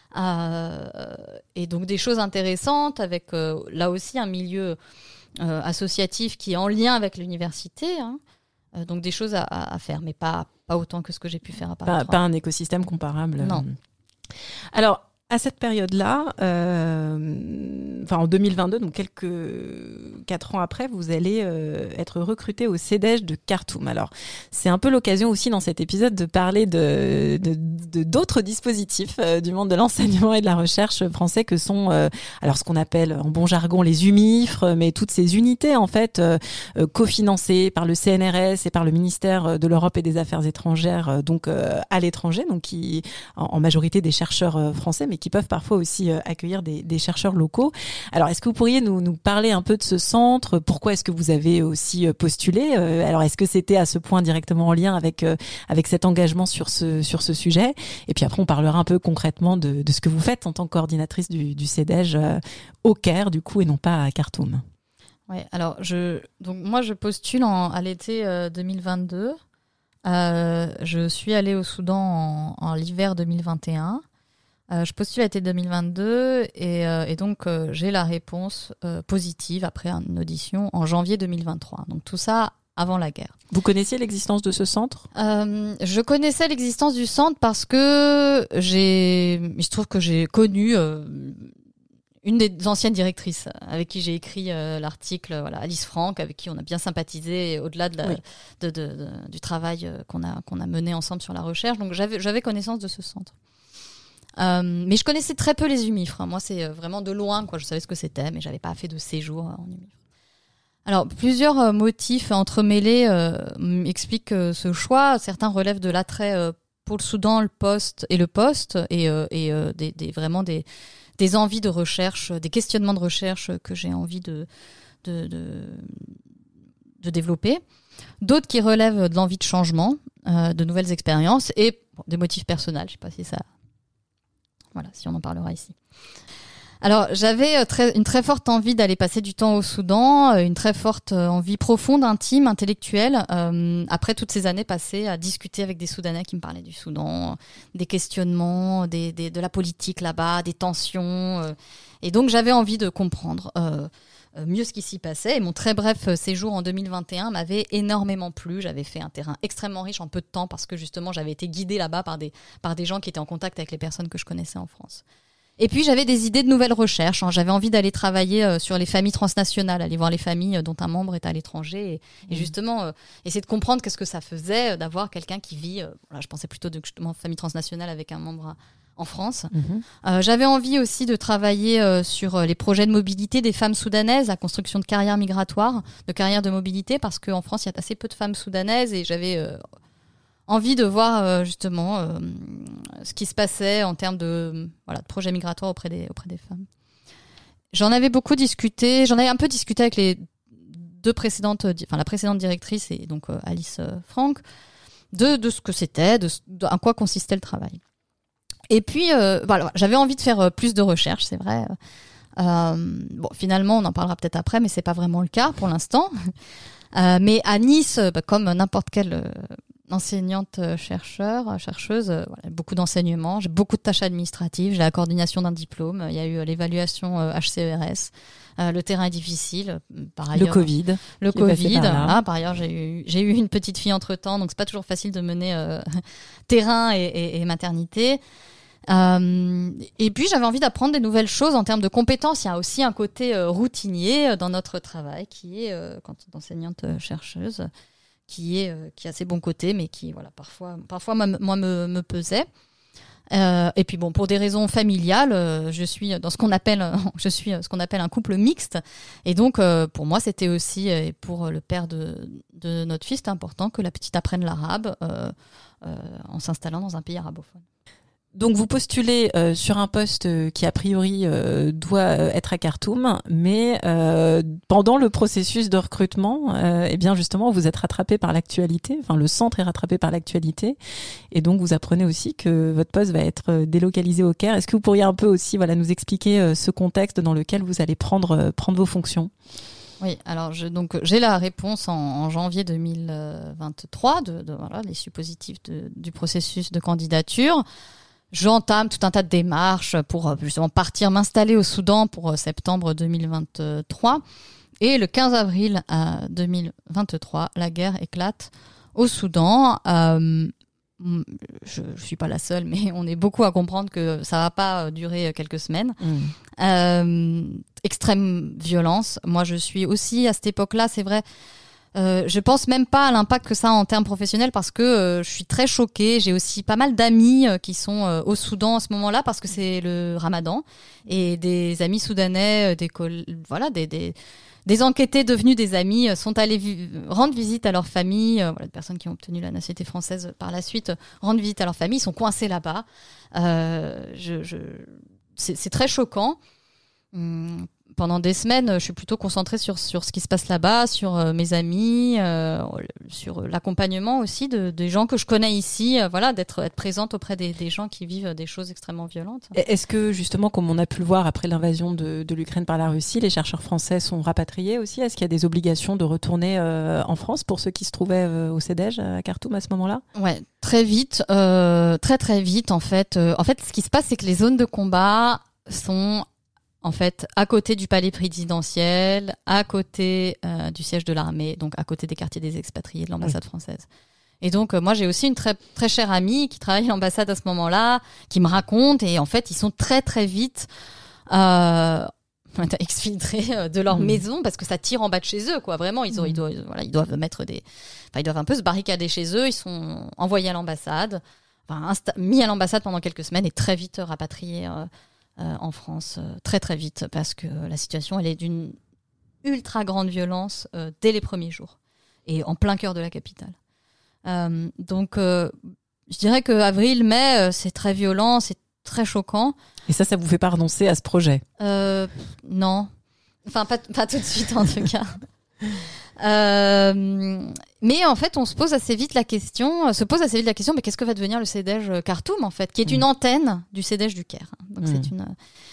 Euh, et donc des choses intéressantes avec euh, là aussi un milieu euh, associatif qui est en lien avec l'université. Hein. Euh, donc des choses à, à faire, mais pas... Pas autant que ce que j'ai pu faire à Paris. Pas, pas un écosystème comparable. Non. Alors, à cette période-là, euh, enfin en deux mille vingt-deux, donc quelques quatre ans après, vous allez euh, être recruté au CEDEJ de Khartoum. Alors, c'est un peu l'occasion aussi dans cet épisode de parler de, de, de d'autres dispositifs euh, du monde de l'enseignement et de la recherche français que sont, euh, alors ce qu'on appelle en bon jargon les U M I F R, mais toutes ces unités en fait euh, euh, cofinancées par le C N R S et par le ministère de l'Europe et des Affaires étrangères, euh, donc euh, à l'étranger, donc qui en, en majorité des chercheurs euh, français, mais qui peuvent parfois aussi euh, accueillir des, des chercheurs locaux. Alors, est-ce que vous pourriez nous, nous parler un peu de ce centre ? Pourquoi est-ce que vous avez aussi euh, postulé ? euh, Alors, est-ce que c'était à ce point directement en lien avec euh, avec cet engagement sur ce sur ce sujet ? Et puis après, on parlera un peu concrètement de, de ce que vous faites en tant que coordinatrice du, du CEDEJ euh, au Caire, du coup, et non pas à Khartoum. Ouais. Alors, je donc moi, je postule en, à l'été euh, deux mille vingt-deux. Euh, je suis allée au Soudan en, en l'hiver deux mille vingt et un. Euh, je postule à l'été deux mille vingt-deux et, euh, et donc euh, j'ai la réponse euh, positive après une audition en janvier deux mille vingt-trois. Donc tout ça avant la guerre. Vous connaissiez l'existence de ce centre ? euh, Je connaissais l'existence du centre parce que j'ai, il se trouve que j'ai connu euh, une des anciennes directrices avec qui j'ai écrit euh, l'article, voilà, Alice Franck, avec qui on a bien sympathisé au-delà de la, oui. de, de, de, du travail qu'on a, qu'on a mené ensemble sur la recherche. Donc j'avais, j'avais connaissance de ce centre. Euh, mais je connaissais très peu les U M I F R. Moi, c'est vraiment de loin, quoi. Je savais ce que c'était, mais j'avais pas fait de séjour en U M I F R. Alors, plusieurs euh, motifs entremêlés euh, expliquent euh, ce choix. Certains relèvent de l'attrait euh, pour le Soudan, le poste et le poste, et, euh, et euh, des, des, vraiment des, des envies de recherche, des questionnements de recherche que j'ai envie de, de, de, de développer. D'autres qui relèvent de l'envie de changement, euh, de nouvelles expériences, et bon, des motifs personnels. Je sais pas si ça... Voilà, si on en parlera ici. Alors, j'avais très, une très forte envie d'aller passer du temps au Soudan, une très forte envie profonde, intime, intellectuelle, euh, après toutes ces années passées à discuter avec des Soudanais qui me parlaient du Soudan, des questionnements, des, des, de la politique là-bas, des tensions. Euh, et donc, j'avais envie de comprendre euh, mieux ce qui s'y passait. Et mon très bref séjour en deux mille vingt et un m'avait énormément plu. J'avais fait un terrain extrêmement riche en peu de temps parce que justement, j'avais été guidée là-bas par des, par des gens qui étaient en contact avec les personnes que je connaissais en France. Et puis, j'avais des idées de nouvelles recherches. Hein. J'avais envie d'aller travailler euh, sur les familles transnationales, aller voir les familles euh, dont un membre est à l'étranger. Et, mmh. et justement, euh, essayer de comprendre qu'est-ce que ça faisait euh, d'avoir quelqu'un qui vit... Euh, voilà, je pensais plutôt de justement famille transnationale avec un membre à, en France. Mmh. Euh, j'avais envie aussi de travailler euh, sur euh, les projets de mobilité des femmes soudanaises, la construction de carrières migratoires, de carrières de mobilité, parce qu'en France, il y a assez peu de femmes soudanaises et j'avais... Euh, envie de voir euh, justement euh, ce qui se passait en termes de, voilà, de projets migratoires auprès des, auprès des femmes. J'en avais beaucoup discuté, j'en avais un peu discuté avec les deux précédentes, enfin la précédente directrice et donc euh, Alice euh, Franck, de, de ce que c'était, de, de à quoi consistait le travail. Et puis, euh, voilà, j'avais envie de faire plus de recherches, c'est vrai. Euh, bon, finalement, on en parlera peut-être après, mais c'est pas vraiment le cas pour l'instant. Euh, mais à Nice, bah, comme n'importe quel euh, enseignante, chercheur, chercheuse, euh, voilà, beaucoup d'enseignements, j'ai beaucoup de tâches administratives, j'ai la coordination d'un diplôme, il y a eu l'évaluation euh, H C E R S, euh, le terrain est difficile, par ailleurs. Le Covid. Le Covid, par, par ailleurs j'ai eu, j'ai eu une petite fille entre-temps, donc c'est pas toujours facile de mener euh, terrain et, et, et maternité. Euh, et puis j'avais envie d'apprendre des nouvelles choses en termes de compétences. Il y a aussi un côté euh, routinier dans notre travail qui est, euh, quand enseignante euh, chercheuse, qui est euh, qui a ses bons côtés, mais qui voilà parfois parfois moi, moi me, me pesait. Euh, et puis bon, pour des raisons familiales, euh, je suis dans ce qu'on appelle je suis ce qu'on appelle un couple mixte. Et donc euh, pour moi c'était aussi, et pour le père de de notre fils, c'était important que la petite apprenne l'arabe euh, euh, en s'installant dans un pays arabophone. Donc vous postulez euh, sur un poste qui a priori euh, doit être à Khartoum, mais euh, pendant le processus de recrutement, euh, eh bien justement vous êtes rattrapé par l'actualité, enfin le centre est rattrapé par l'actualité, et donc vous apprenez aussi que votre poste va être délocalisé au Caire. Est-ce que vous pourriez un peu aussi voilà nous expliquer euh, ce contexte dans lequel vous allez prendre euh, prendre vos fonctions? Oui, alors je, donc j'ai la réponse en, en janvier deux mille vingt-trois de, de voilà les suppositifs de, du processus de candidature. J'entame tout un tas de démarches pour justement partir m'installer au Soudan pour septembre deux mille vingt-trois. Et le quinze avril deux mille vingt-trois, la guerre éclate au Soudan. Euh, je ne suis pas la seule, mais on est beaucoup à comprendre que ça ne va pas durer quelques semaines. Mmh. Euh, extrême violence. Moi, je suis aussi à cette époque-là, c'est vrai... Euh, je pense même pas à l'impact que ça a en termes professionnels parce que euh, je suis très choquée. J'ai aussi pas mal d'amis euh, qui sont euh, au Soudan à ce moment-là parce que c'est le Ramadan et des amis soudanais, euh, des coll- voilà, des, des des enquêtés devenus des amis euh, sont allés vi- rendre visite à leur famille. Euh, voilà, des personnes qui ont obtenu la nationalité française par la suite euh, rendent visite à leur famille. Ils sont coincés là-bas. Euh, je, je... C'est, c'est très choquant. Hum, pendant des semaines, je suis plutôt concentrée sur, sur ce qui se passe là-bas, sur euh, mes amis, euh, sur l'accompagnement aussi de, des gens que je connais ici, euh, voilà, d'être être présente auprès des, des gens qui vivent des choses extrêmement violentes. Est-ce que justement, comme on a pu le voir après l'invasion de, de l'Ukraine par la Russie, les chercheurs français sont rapatriés aussi? Est-ce qu'il y a des obligations de retourner euh, en France pour ceux qui se trouvaient euh, au CEDEJ à Khartoum à ce moment-là? Ouais, très vite, euh, très très vite en fait. Euh, en fait, ce qui se passe, c'est que les zones de combat sont en fait, à côté du palais présidentiel, à côté euh, du siège de l'armée, donc à côté des quartiers des expatriés de l'ambassade oui. française. Et donc, euh, moi, j'ai aussi une très très chère amie qui travaille à l'ambassade à ce moment-là, qui me raconte, et en fait, ils sont très très vite euh, exfiltrés de leur mmh. maison parce que ça tire en bas de chez eux, quoi. Vraiment, ils, ont, mmh. ils doivent, voilà, ils doivent mettre des, enfin, ils doivent un peu se barricader chez eux. Ils sont envoyés à l'ambassade, enfin, insta- mis à l'ambassade pendant quelques semaines et très vite rapatriés. Euh, Euh, en France euh, très très vite parce que la situation elle est d'une ultra grande violence euh, dès les premiers jours et en plein cœur de la capitale. Euh, donc euh, je dirais que avril mai euh, c'est très violent, c'est très choquant. Et ça, ça vous fait pas renoncer à ce projet? euh, Non, enfin pas pas tout de suite en tout cas. Euh, mais en fait, on se pose assez vite la question, se pose assez vite la question, mais qu'est-ce que va devenir le CEDEJ Khartoum en fait, qui est une mmh. antenne du CEDEJ du Caire. Donc mmh. c'est une.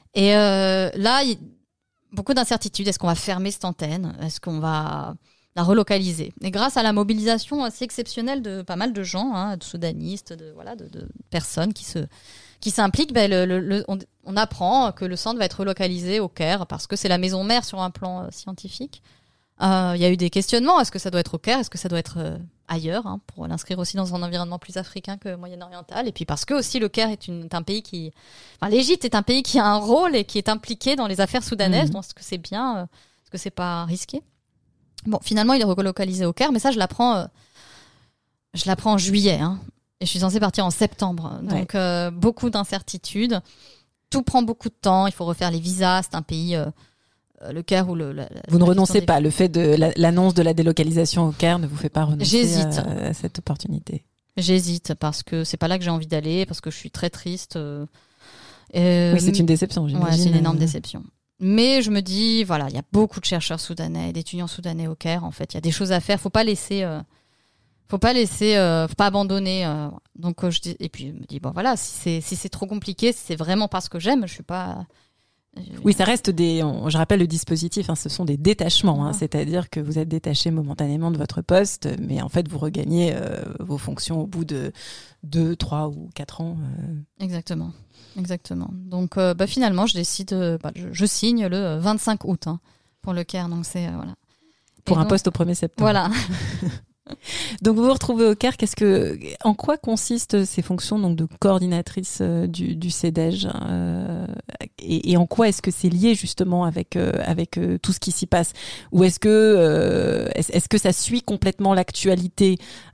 Et euh, là, il y a beaucoup d'incertitudes. Est-ce qu'on va fermer cette antenne ? Est-ce qu'on va la relocaliser ? Et grâce à la mobilisation assez exceptionnelle de pas mal de gens, hein, de soudanistes, de, voilà, de, de personnes qui, se, qui s'impliquent, ben le, le, le, on, on apprend que le centre va être relocalisé au Caire parce que c'est la maison mère sur un plan euh, scientifique. Il euh, y a eu des questionnements. Est-ce que ça doit être au Caire ? Est-ce que ça doit être euh, ailleurs, hein, pour l'inscrire aussi dans un environnement plus africain que moyen-oriental ? Et puis parce que aussi le Caire est, une, est un pays qui... Enfin, l'Égypte est un pays qui a un rôle et qui est impliqué dans les affaires soudanaises. Mmh. Donc est-ce que c'est bien ? euh, Est-ce que c'est pas risqué ? Bon, finalement, il est relocalisé au Caire, mais ça, je l'apprends, euh, je l'apprends en juillet. Hein, et je suis censée partir en septembre. Donc, ouais. euh, beaucoup d'incertitudes. Tout prend beaucoup de temps. Il faut refaire les visas. C'est un pays... Euh, le Caire ou le. La, vous la ne renoncez des... pas. Le fait de la, l'annonce de la délocalisation au Caire ne vous fait pas renoncer J'hésite. À, à cette opportunité. J'hésite parce que c'est pas là que j'ai envie d'aller, parce que je suis très triste. Euh, euh, oui, c'est une déception, j'imagine. Ouais, c'est une énorme déception. Mais je me dis, voilà, il y a beaucoup de chercheurs soudanais, d'étudiants soudanais au Caire. En fait, il y a des choses à faire. Faut pas laisser. Euh, faut pas laisser. Euh, faut pas abandonner. Euh, donc euh, je dis, et puis je me dis bon voilà, si c'est si c'est trop compliqué, si c'est vraiment pas ce que j'aime, je suis pas. Oui, ça reste des. On, je rappelle le dispositif. Hein, ce sont des détachements, hein, c'est-à-dire que vous êtes détaché momentanément de votre poste, mais en fait vous regagnez euh, vos fonctions au bout de deux, trois ou quatre ans. Euh... Exactement, exactement. Donc, euh, bah, finalement, je décide. Euh, bah, je, je signe le vingt-cinq août hein, pour le Caire. Donc c'est euh, voilà. Pour Et un donc, poste au premier septembre. Voilà. Donc vous vous retrouvez au Caire. Qu'est-ce que, en quoi consistent ces fonctions donc de coordinatrice euh, du, du CEDEJ euh, et, et en quoi est-ce que c'est lié justement avec euh, avec euh, tout ce qui s'y passe, ou est-ce que euh, est-ce, est-ce que ça suit complètement l'actualité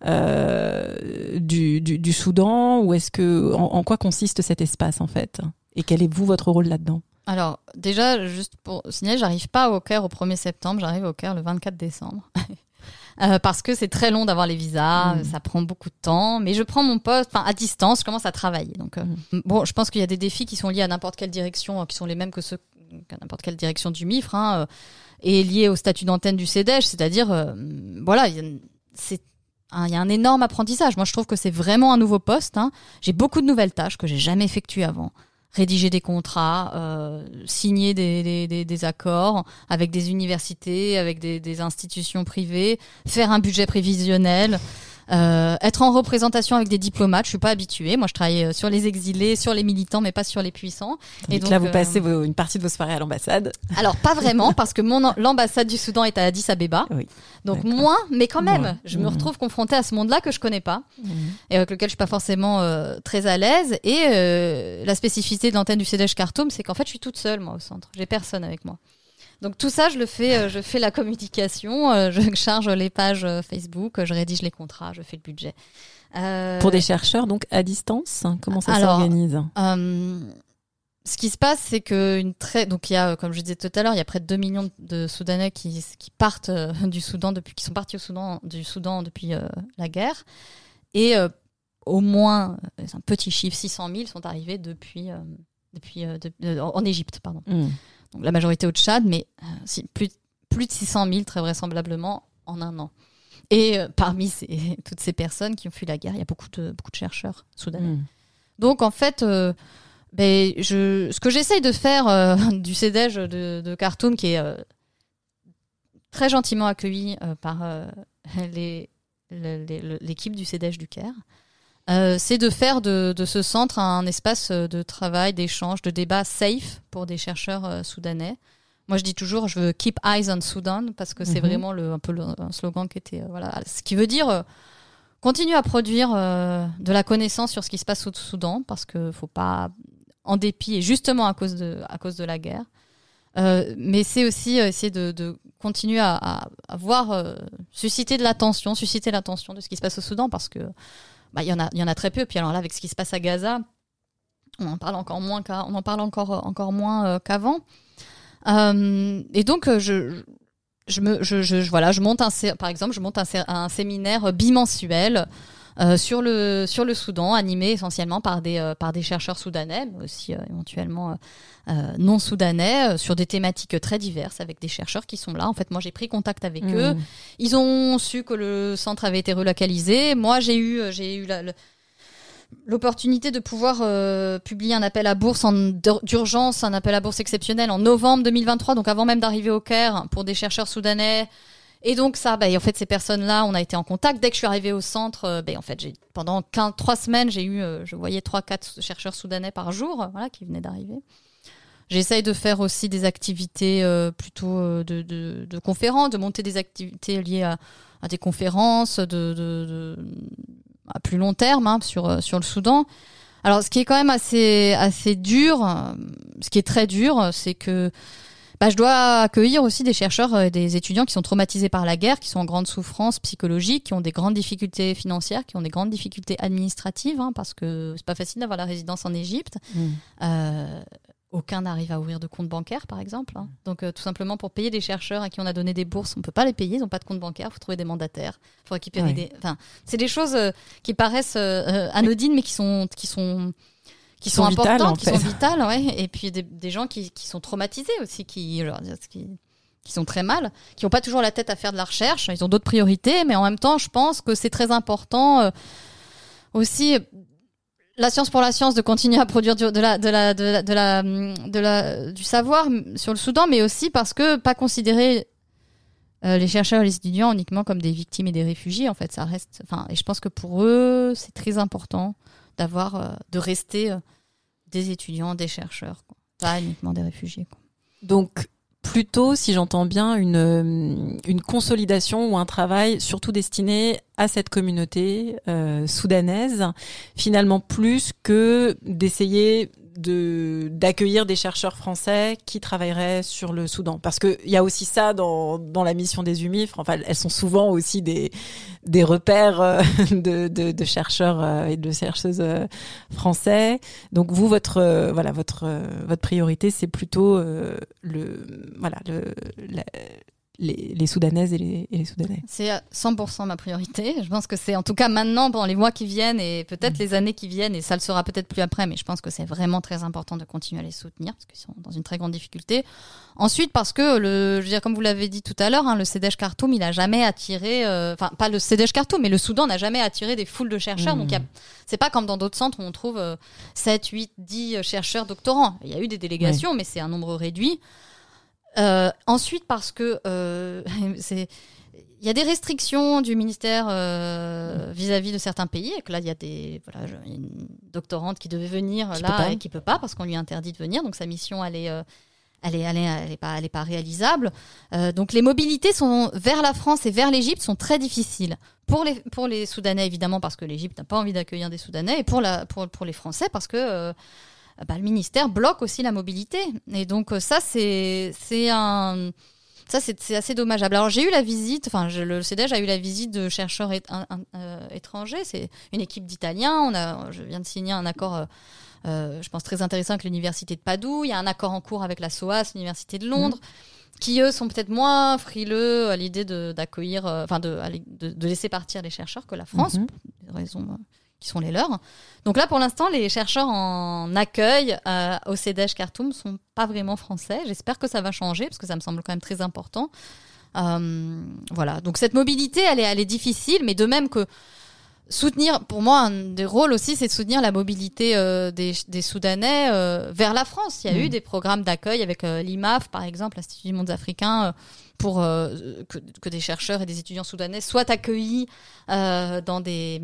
euh, du, du du Soudan, ou est-ce que en, en quoi consiste cet espace en fait, et quel est vous votre rôle là-dedans? Alors déjà, juste pour signaler, j'arrive pas au Caire au premier septembre, j'arrive au Caire le vingt-quatre décembre. Euh, parce que c'est très long d'avoir les visas, mmh. ça prend beaucoup de temps, mais je prends mon poste, enfin à distance, je commence à travailler. Donc euh, mmh. bon, je pense qu'il y a des défis qui sont liés à n'importe quelle direction, euh, qui sont les mêmes que ceux qu'à n'importe quelle direction du M I F, hein, euh, et liés au statut d'antenne du CEDEJ, c'est-à-dire, euh, voilà, y a, c'est il y a un énorme apprentissage. Moi, je trouve que c'est vraiment un nouveau poste. Hein. J'ai beaucoup de nouvelles tâches que j'ai jamais effectuées avant. Rédiger des contrats, euh, signer des, des, des, des accords avec des universités, avec des, des institutions privées, faire un budget prévisionnel, euh, être en représentation avec des diplomates. Je suis pas habituée. Moi, je travaille sur les exilés, sur les militants, mais pas sur les puissants. Et, et donc là, vous euh, passez vos, une partie de vos soirées à l'ambassade. Alors, pas vraiment, parce que mon l'ambassade du Soudan est à Addis Abeba. Oui. Donc D'accord. moins, mais quand même, moins. je me retrouve confrontée à ce monde-là que je connais pas, mmh. et avec lequel je suis pas forcément euh, très à l'aise. Et euh, la spécificité de l'antenne du CEDEJ Khartoum, c'est qu'en fait, je suis toute seule, moi, au centre. J'ai personne avec moi. Donc tout ça, je le fais, euh, je fais la communication, euh, je charge les pages euh, Facebook, je rédige les contrats, je fais le budget. Euh... Pour des chercheurs, donc à distance, comment ça Alors, s'organise euh, Ce qui se passe, c'est que une très, donc il y a, comme je disais tout à l'heure, il y a près de deux millions de Soudanais qui qui partent euh, du Soudan depuis, qui sont partis au Soudan, du Soudan depuis euh, la guerre, et euh, au moins, c'est un petit chiffre, six cent mille sont arrivés depuis euh, depuis euh, de, euh, en Égypte, pardon. Mm. Donc la majorité au Tchad, mais euh, si, plus plus de six cent mille très vraisemblablement en un an. Et euh, parmi ces, toutes ces personnes qui ont fui la guerre, il y a beaucoup de beaucoup de chercheurs soudanais. Mm. Donc en fait. Euh, Ben, je, ce que j'essaye de faire euh, du CEDEJ de, de Khartoum, qui est euh, très gentiment accueilli euh, par euh, les, les, les, l'équipe du CEDEJ du Caire, euh, c'est de faire de, de ce centre un espace de travail, d'échange, de débat safe pour des chercheurs euh, soudanais. Moi, je dis toujours, je veux keep eyes on Sudan, parce que c'est mm-hmm. vraiment le, un peu le, un slogan qui était, euh, voilà, ce qui veut dire euh, continue à produire euh, de la connaissance sur ce qui se passe au Soudan, parce que faut pas, en dépit, et justement à cause de, à cause de la guerre. Euh, mais c'est aussi euh, essayer de, de continuer à, à, à voir, euh, susciter de l'attention, susciter l'attention de ce qui se passe au Soudan, parce que bah, y en a, y en a très peu. Puis alors là, avec ce qui se passe à Gaza, on en parle encore moins, qu'à, on en parle encore, encore moins euh, qu'avant. Euh, et donc, je, je, me, je, je, voilà, je monte un, par exemple, je monte un, un séminaire bimensuel Euh, sur le sur le Soudan, animé essentiellement par des euh, par des chercheurs soudanais, mais aussi euh, éventuellement euh, non soudanais, euh, sur des thématiques très diverses, avec des chercheurs qui sont là. En fait, moi j'ai pris contact avec mmh. eux. Ils ont su que le centre avait été relocalisé. Moi j'ai eu j'ai eu la, le, l'opportunité de pouvoir euh, publier un appel à bourse en, d'urgence, un appel à bourse exceptionnel en novembre deux mille vingt-trois, donc avant même d'arriver au Caire, pour des chercheurs soudanais. Et donc ça, bah, en fait, ces personnes-là, on a été en contact. Dès que je suis arrivée au centre, euh, bah, en fait, j'ai, pendant quinze, trois semaines, j'ai eu, euh, je voyais trois quatre chercheurs soudanais par jour, euh, voilà, qui venaient d'arriver. J'essaye de faire aussi des activités euh, plutôt euh, de, de, de conférences, de monter des activités liées à, à des conférences de, de, de, à plus long terme hein, sur, sur le Soudan. Alors, ce qui est quand même assez, assez dur, euh, ce qui est très dur, c'est que bah, je dois accueillir aussi des chercheurs et des étudiants qui sont traumatisés par la guerre, qui sont en grande souffrance psychologique, qui ont des grandes difficultés financières, qui ont des grandes difficultés administratives, hein, parce que c'est pas facile d'avoir la résidence en Égypte. Mmh. Euh, Aucun n'arrive à ouvrir de compte bancaire, par exemple. Hein. Donc, euh, tout simplement, pour payer des chercheurs à qui on a donné des bourses, on ne peut pas les payer, ils n'ont pas de compte bancaire, il faut trouver des mandataires, il faut récupérer oui. des... Enfin, c'est des choses euh, qui paraissent euh, anodines, mais qui sont, qui sont, qui, qui sont, sont vitales, importantes, en fait. qui sont vitales, ouais. Et puis des, des gens qui, qui sont traumatisés aussi, qui, alors, qui, qui sont très mal, qui n'ont pas toujours la tête à faire de la recherche, ils ont d'autres priorités, mais en même temps, je pense que c'est très important euh, aussi... La science pour la science, de continuer à produire du, de la, de la, de la, de la, de la, du savoir sur le Soudan, mais aussi parce que pas considérer euh, les chercheurs et les étudiants uniquement comme des victimes et des réfugiés, en fait, ça reste. Enfin, et je pense que pour eux, c'est très important d'avoir, euh, de rester euh, des étudiants, des chercheurs, quoi. Pas uniquement des réfugiés, quoi. Donc, plutôt, si j'entends bien, une, une consolidation ou un travail surtout destiné à cette communauté euh, soudanaise, finalement plus que d'essayer de d'accueillir des chercheurs français qui travailleraient sur le Soudan. Parce qu'il y a aussi ça dans, dans la mission des U M I F. Enfin, elles sont souvent aussi des, des repères euh, de, de, de chercheurs euh, et de chercheuses euh, français. Donc vous, votre, euh, voilà, votre, euh, votre priorité, c'est plutôt euh, le, voilà, le, la, Les, les Soudanaises et les, et les Soudanais. C'est à cent pour cent ma priorité. Je pense que c'est en tout cas maintenant, pendant les mois qui viennent et peut-être mmh. les années qui viennent, et ça le sera peut-être plus après, mais je pense que c'est vraiment très important de continuer à les soutenir parce qu'ils sont dans une très grande difficulté. Ensuite, parce que, le, je veux dire, comme vous l'avez dit tout à l'heure, hein, le CEDEJ Khartoum, il n'a jamais attiré, enfin, euh, pas le CEDEJ Khartoum, mais le Soudan n'a jamais attiré des foules de chercheurs. Mmh. Donc, y a, c'est pas comme dans d'autres centres où on trouve euh, sept, huit, dix chercheurs doctorants. Il y a eu des délégations, oui. mais c'est un nombre réduit. Euh, ensuite, parce que euh, c'est, il y a des restrictions du ministère euh, vis-à-vis de certains pays, et que là, il y a des, voilà, une doctorante qui devait venir qui là et qui peut pas parce qu'on lui a interdit de venir, donc sa mission, elle est, euh, elle est, elle est, elle est pas, elle est pas réalisable. Euh, donc les mobilités sont vers la France et vers l'Égypte sont très difficiles. Pour les, pour les Soudanais, évidemment, parce que l'Égypte n'a pas envie d'accueillir des Soudanais, et pour la, pour, pour les Français, parce que euh, Bah, le ministère bloque aussi la mobilité. Et donc ça, c'est, c'est, un... ça c'est, c'est assez dommageable. Alors j'ai eu la visite, enfin je, le CEDEJ a eu la visite de chercheurs et, un, un, euh, étrangers. C'est une équipe d'Italiens. On a, je viens de signer un accord, euh, euh, je pense, très intéressant avec l'université de Padoue. Il y a un accord en cours avec la S O A S, l'université de Londres, mmh. qui eux sont peut-être moins frileux à l'idée de, d'accueillir, enfin euh, de, de, de laisser partir les chercheurs que la France, mmh. pour des raisons... Euh, qui sont les leurs. Donc là, pour l'instant, les chercheurs en accueil euh, au CEDEJ Khartoum ne sont pas vraiment français. J'espère que ça va changer, parce que ça me semble quand même très important. Euh, voilà. Donc cette mobilité, elle est, elle est difficile, mais de même que soutenir, pour moi, un des rôles aussi, c'est de soutenir la mobilité euh, des, des Soudanais euh, vers la France. Il y a mmh. eu des programmes d'accueil avec euh, l'I M A F, par exemple, l'Institut du monde africain, euh, pour euh, que, que des chercheurs et des étudiants soudanais soient accueillis euh, dans des...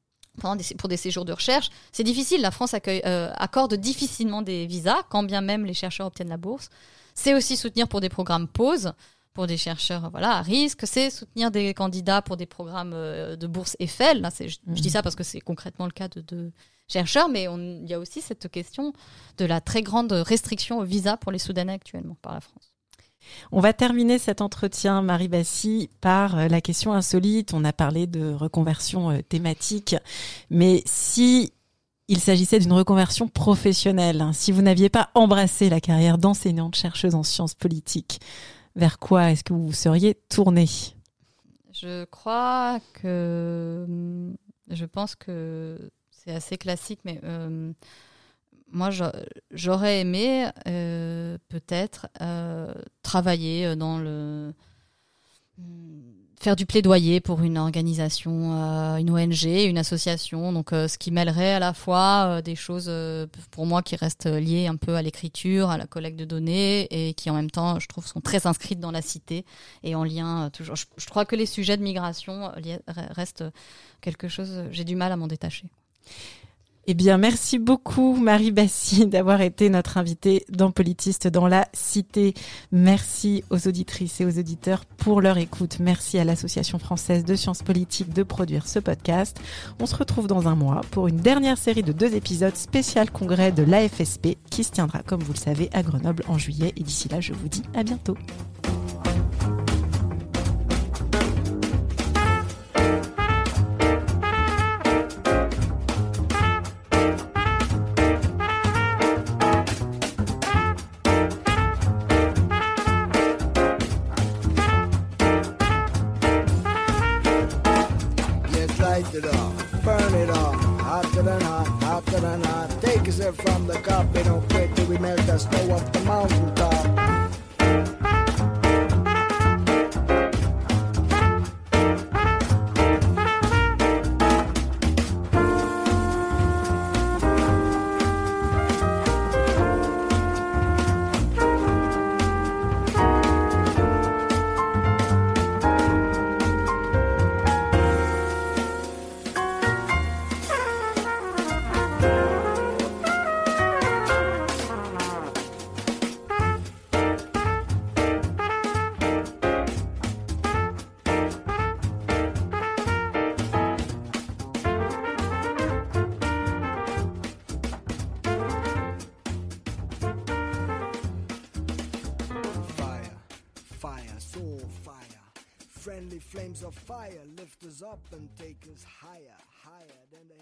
Des, pour des séjours de recherche. C'est difficile, la France accueille, euh, accorde difficilement des visas, quand bien même les chercheurs obtiennent la bourse. C'est aussi soutenir pour des programmes pause, pour des chercheurs voilà, à risque. C'est soutenir des candidats pour des programmes euh, de bourse Eiffel. Là, c'est, je, mmh. je dis ça parce que c'est concrètement le cas de, de chercheurs, mais il y a aussi cette question de la très grande restriction au visa pour les Soudanais actuellement par la France. On va terminer cet entretien, Marie Bassi, par la question insolite. On a parlé de reconversion thématique, mais si il s'agissait d'une reconversion professionnelle, si vous n'aviez pas embrassé la carrière d'enseignante chercheuse en sciences politiques, vers quoi est-ce que vous vous seriez tournée ? Je crois que... Je pense que c'est assez classique, mais... Euh... Moi, j'aurais aimé euh, peut-être euh, travailler dans le... faire du plaidoyer pour une organisation, euh, une O N G, une association, donc euh, ce qui mêlerait à la fois euh, des choses euh, pour moi qui restent liées un peu à l'écriture, à la collecte de données et qui en même temps, je trouve, sont très inscrites dans la cité et en lien euh, toujours. Je, je crois que les sujets de migration euh, restent quelque chose, j'ai du mal à m'en détacher. Eh bien, merci beaucoup Marie Bassy d'avoir été notre invitée dans Politiste dans la Cité. Merci aux auditrices et aux auditeurs pour leur écoute. Merci à l'Association française de sciences politiques de produire ce podcast. On se retrouve dans un mois pour une dernière série de deux épisodes spécial congrès de l'A F S P qui se tiendra, comme vous le savez, à Grenoble en juillet. Et d'ici là, je vous dis à bientôt. It off, burn it off, hotter than hot, hotter than hot. Take a sip from the cup, they don't quit till we melt the snow off the mountain top. Friendly flames of fire lift us up and take us higher, higher than the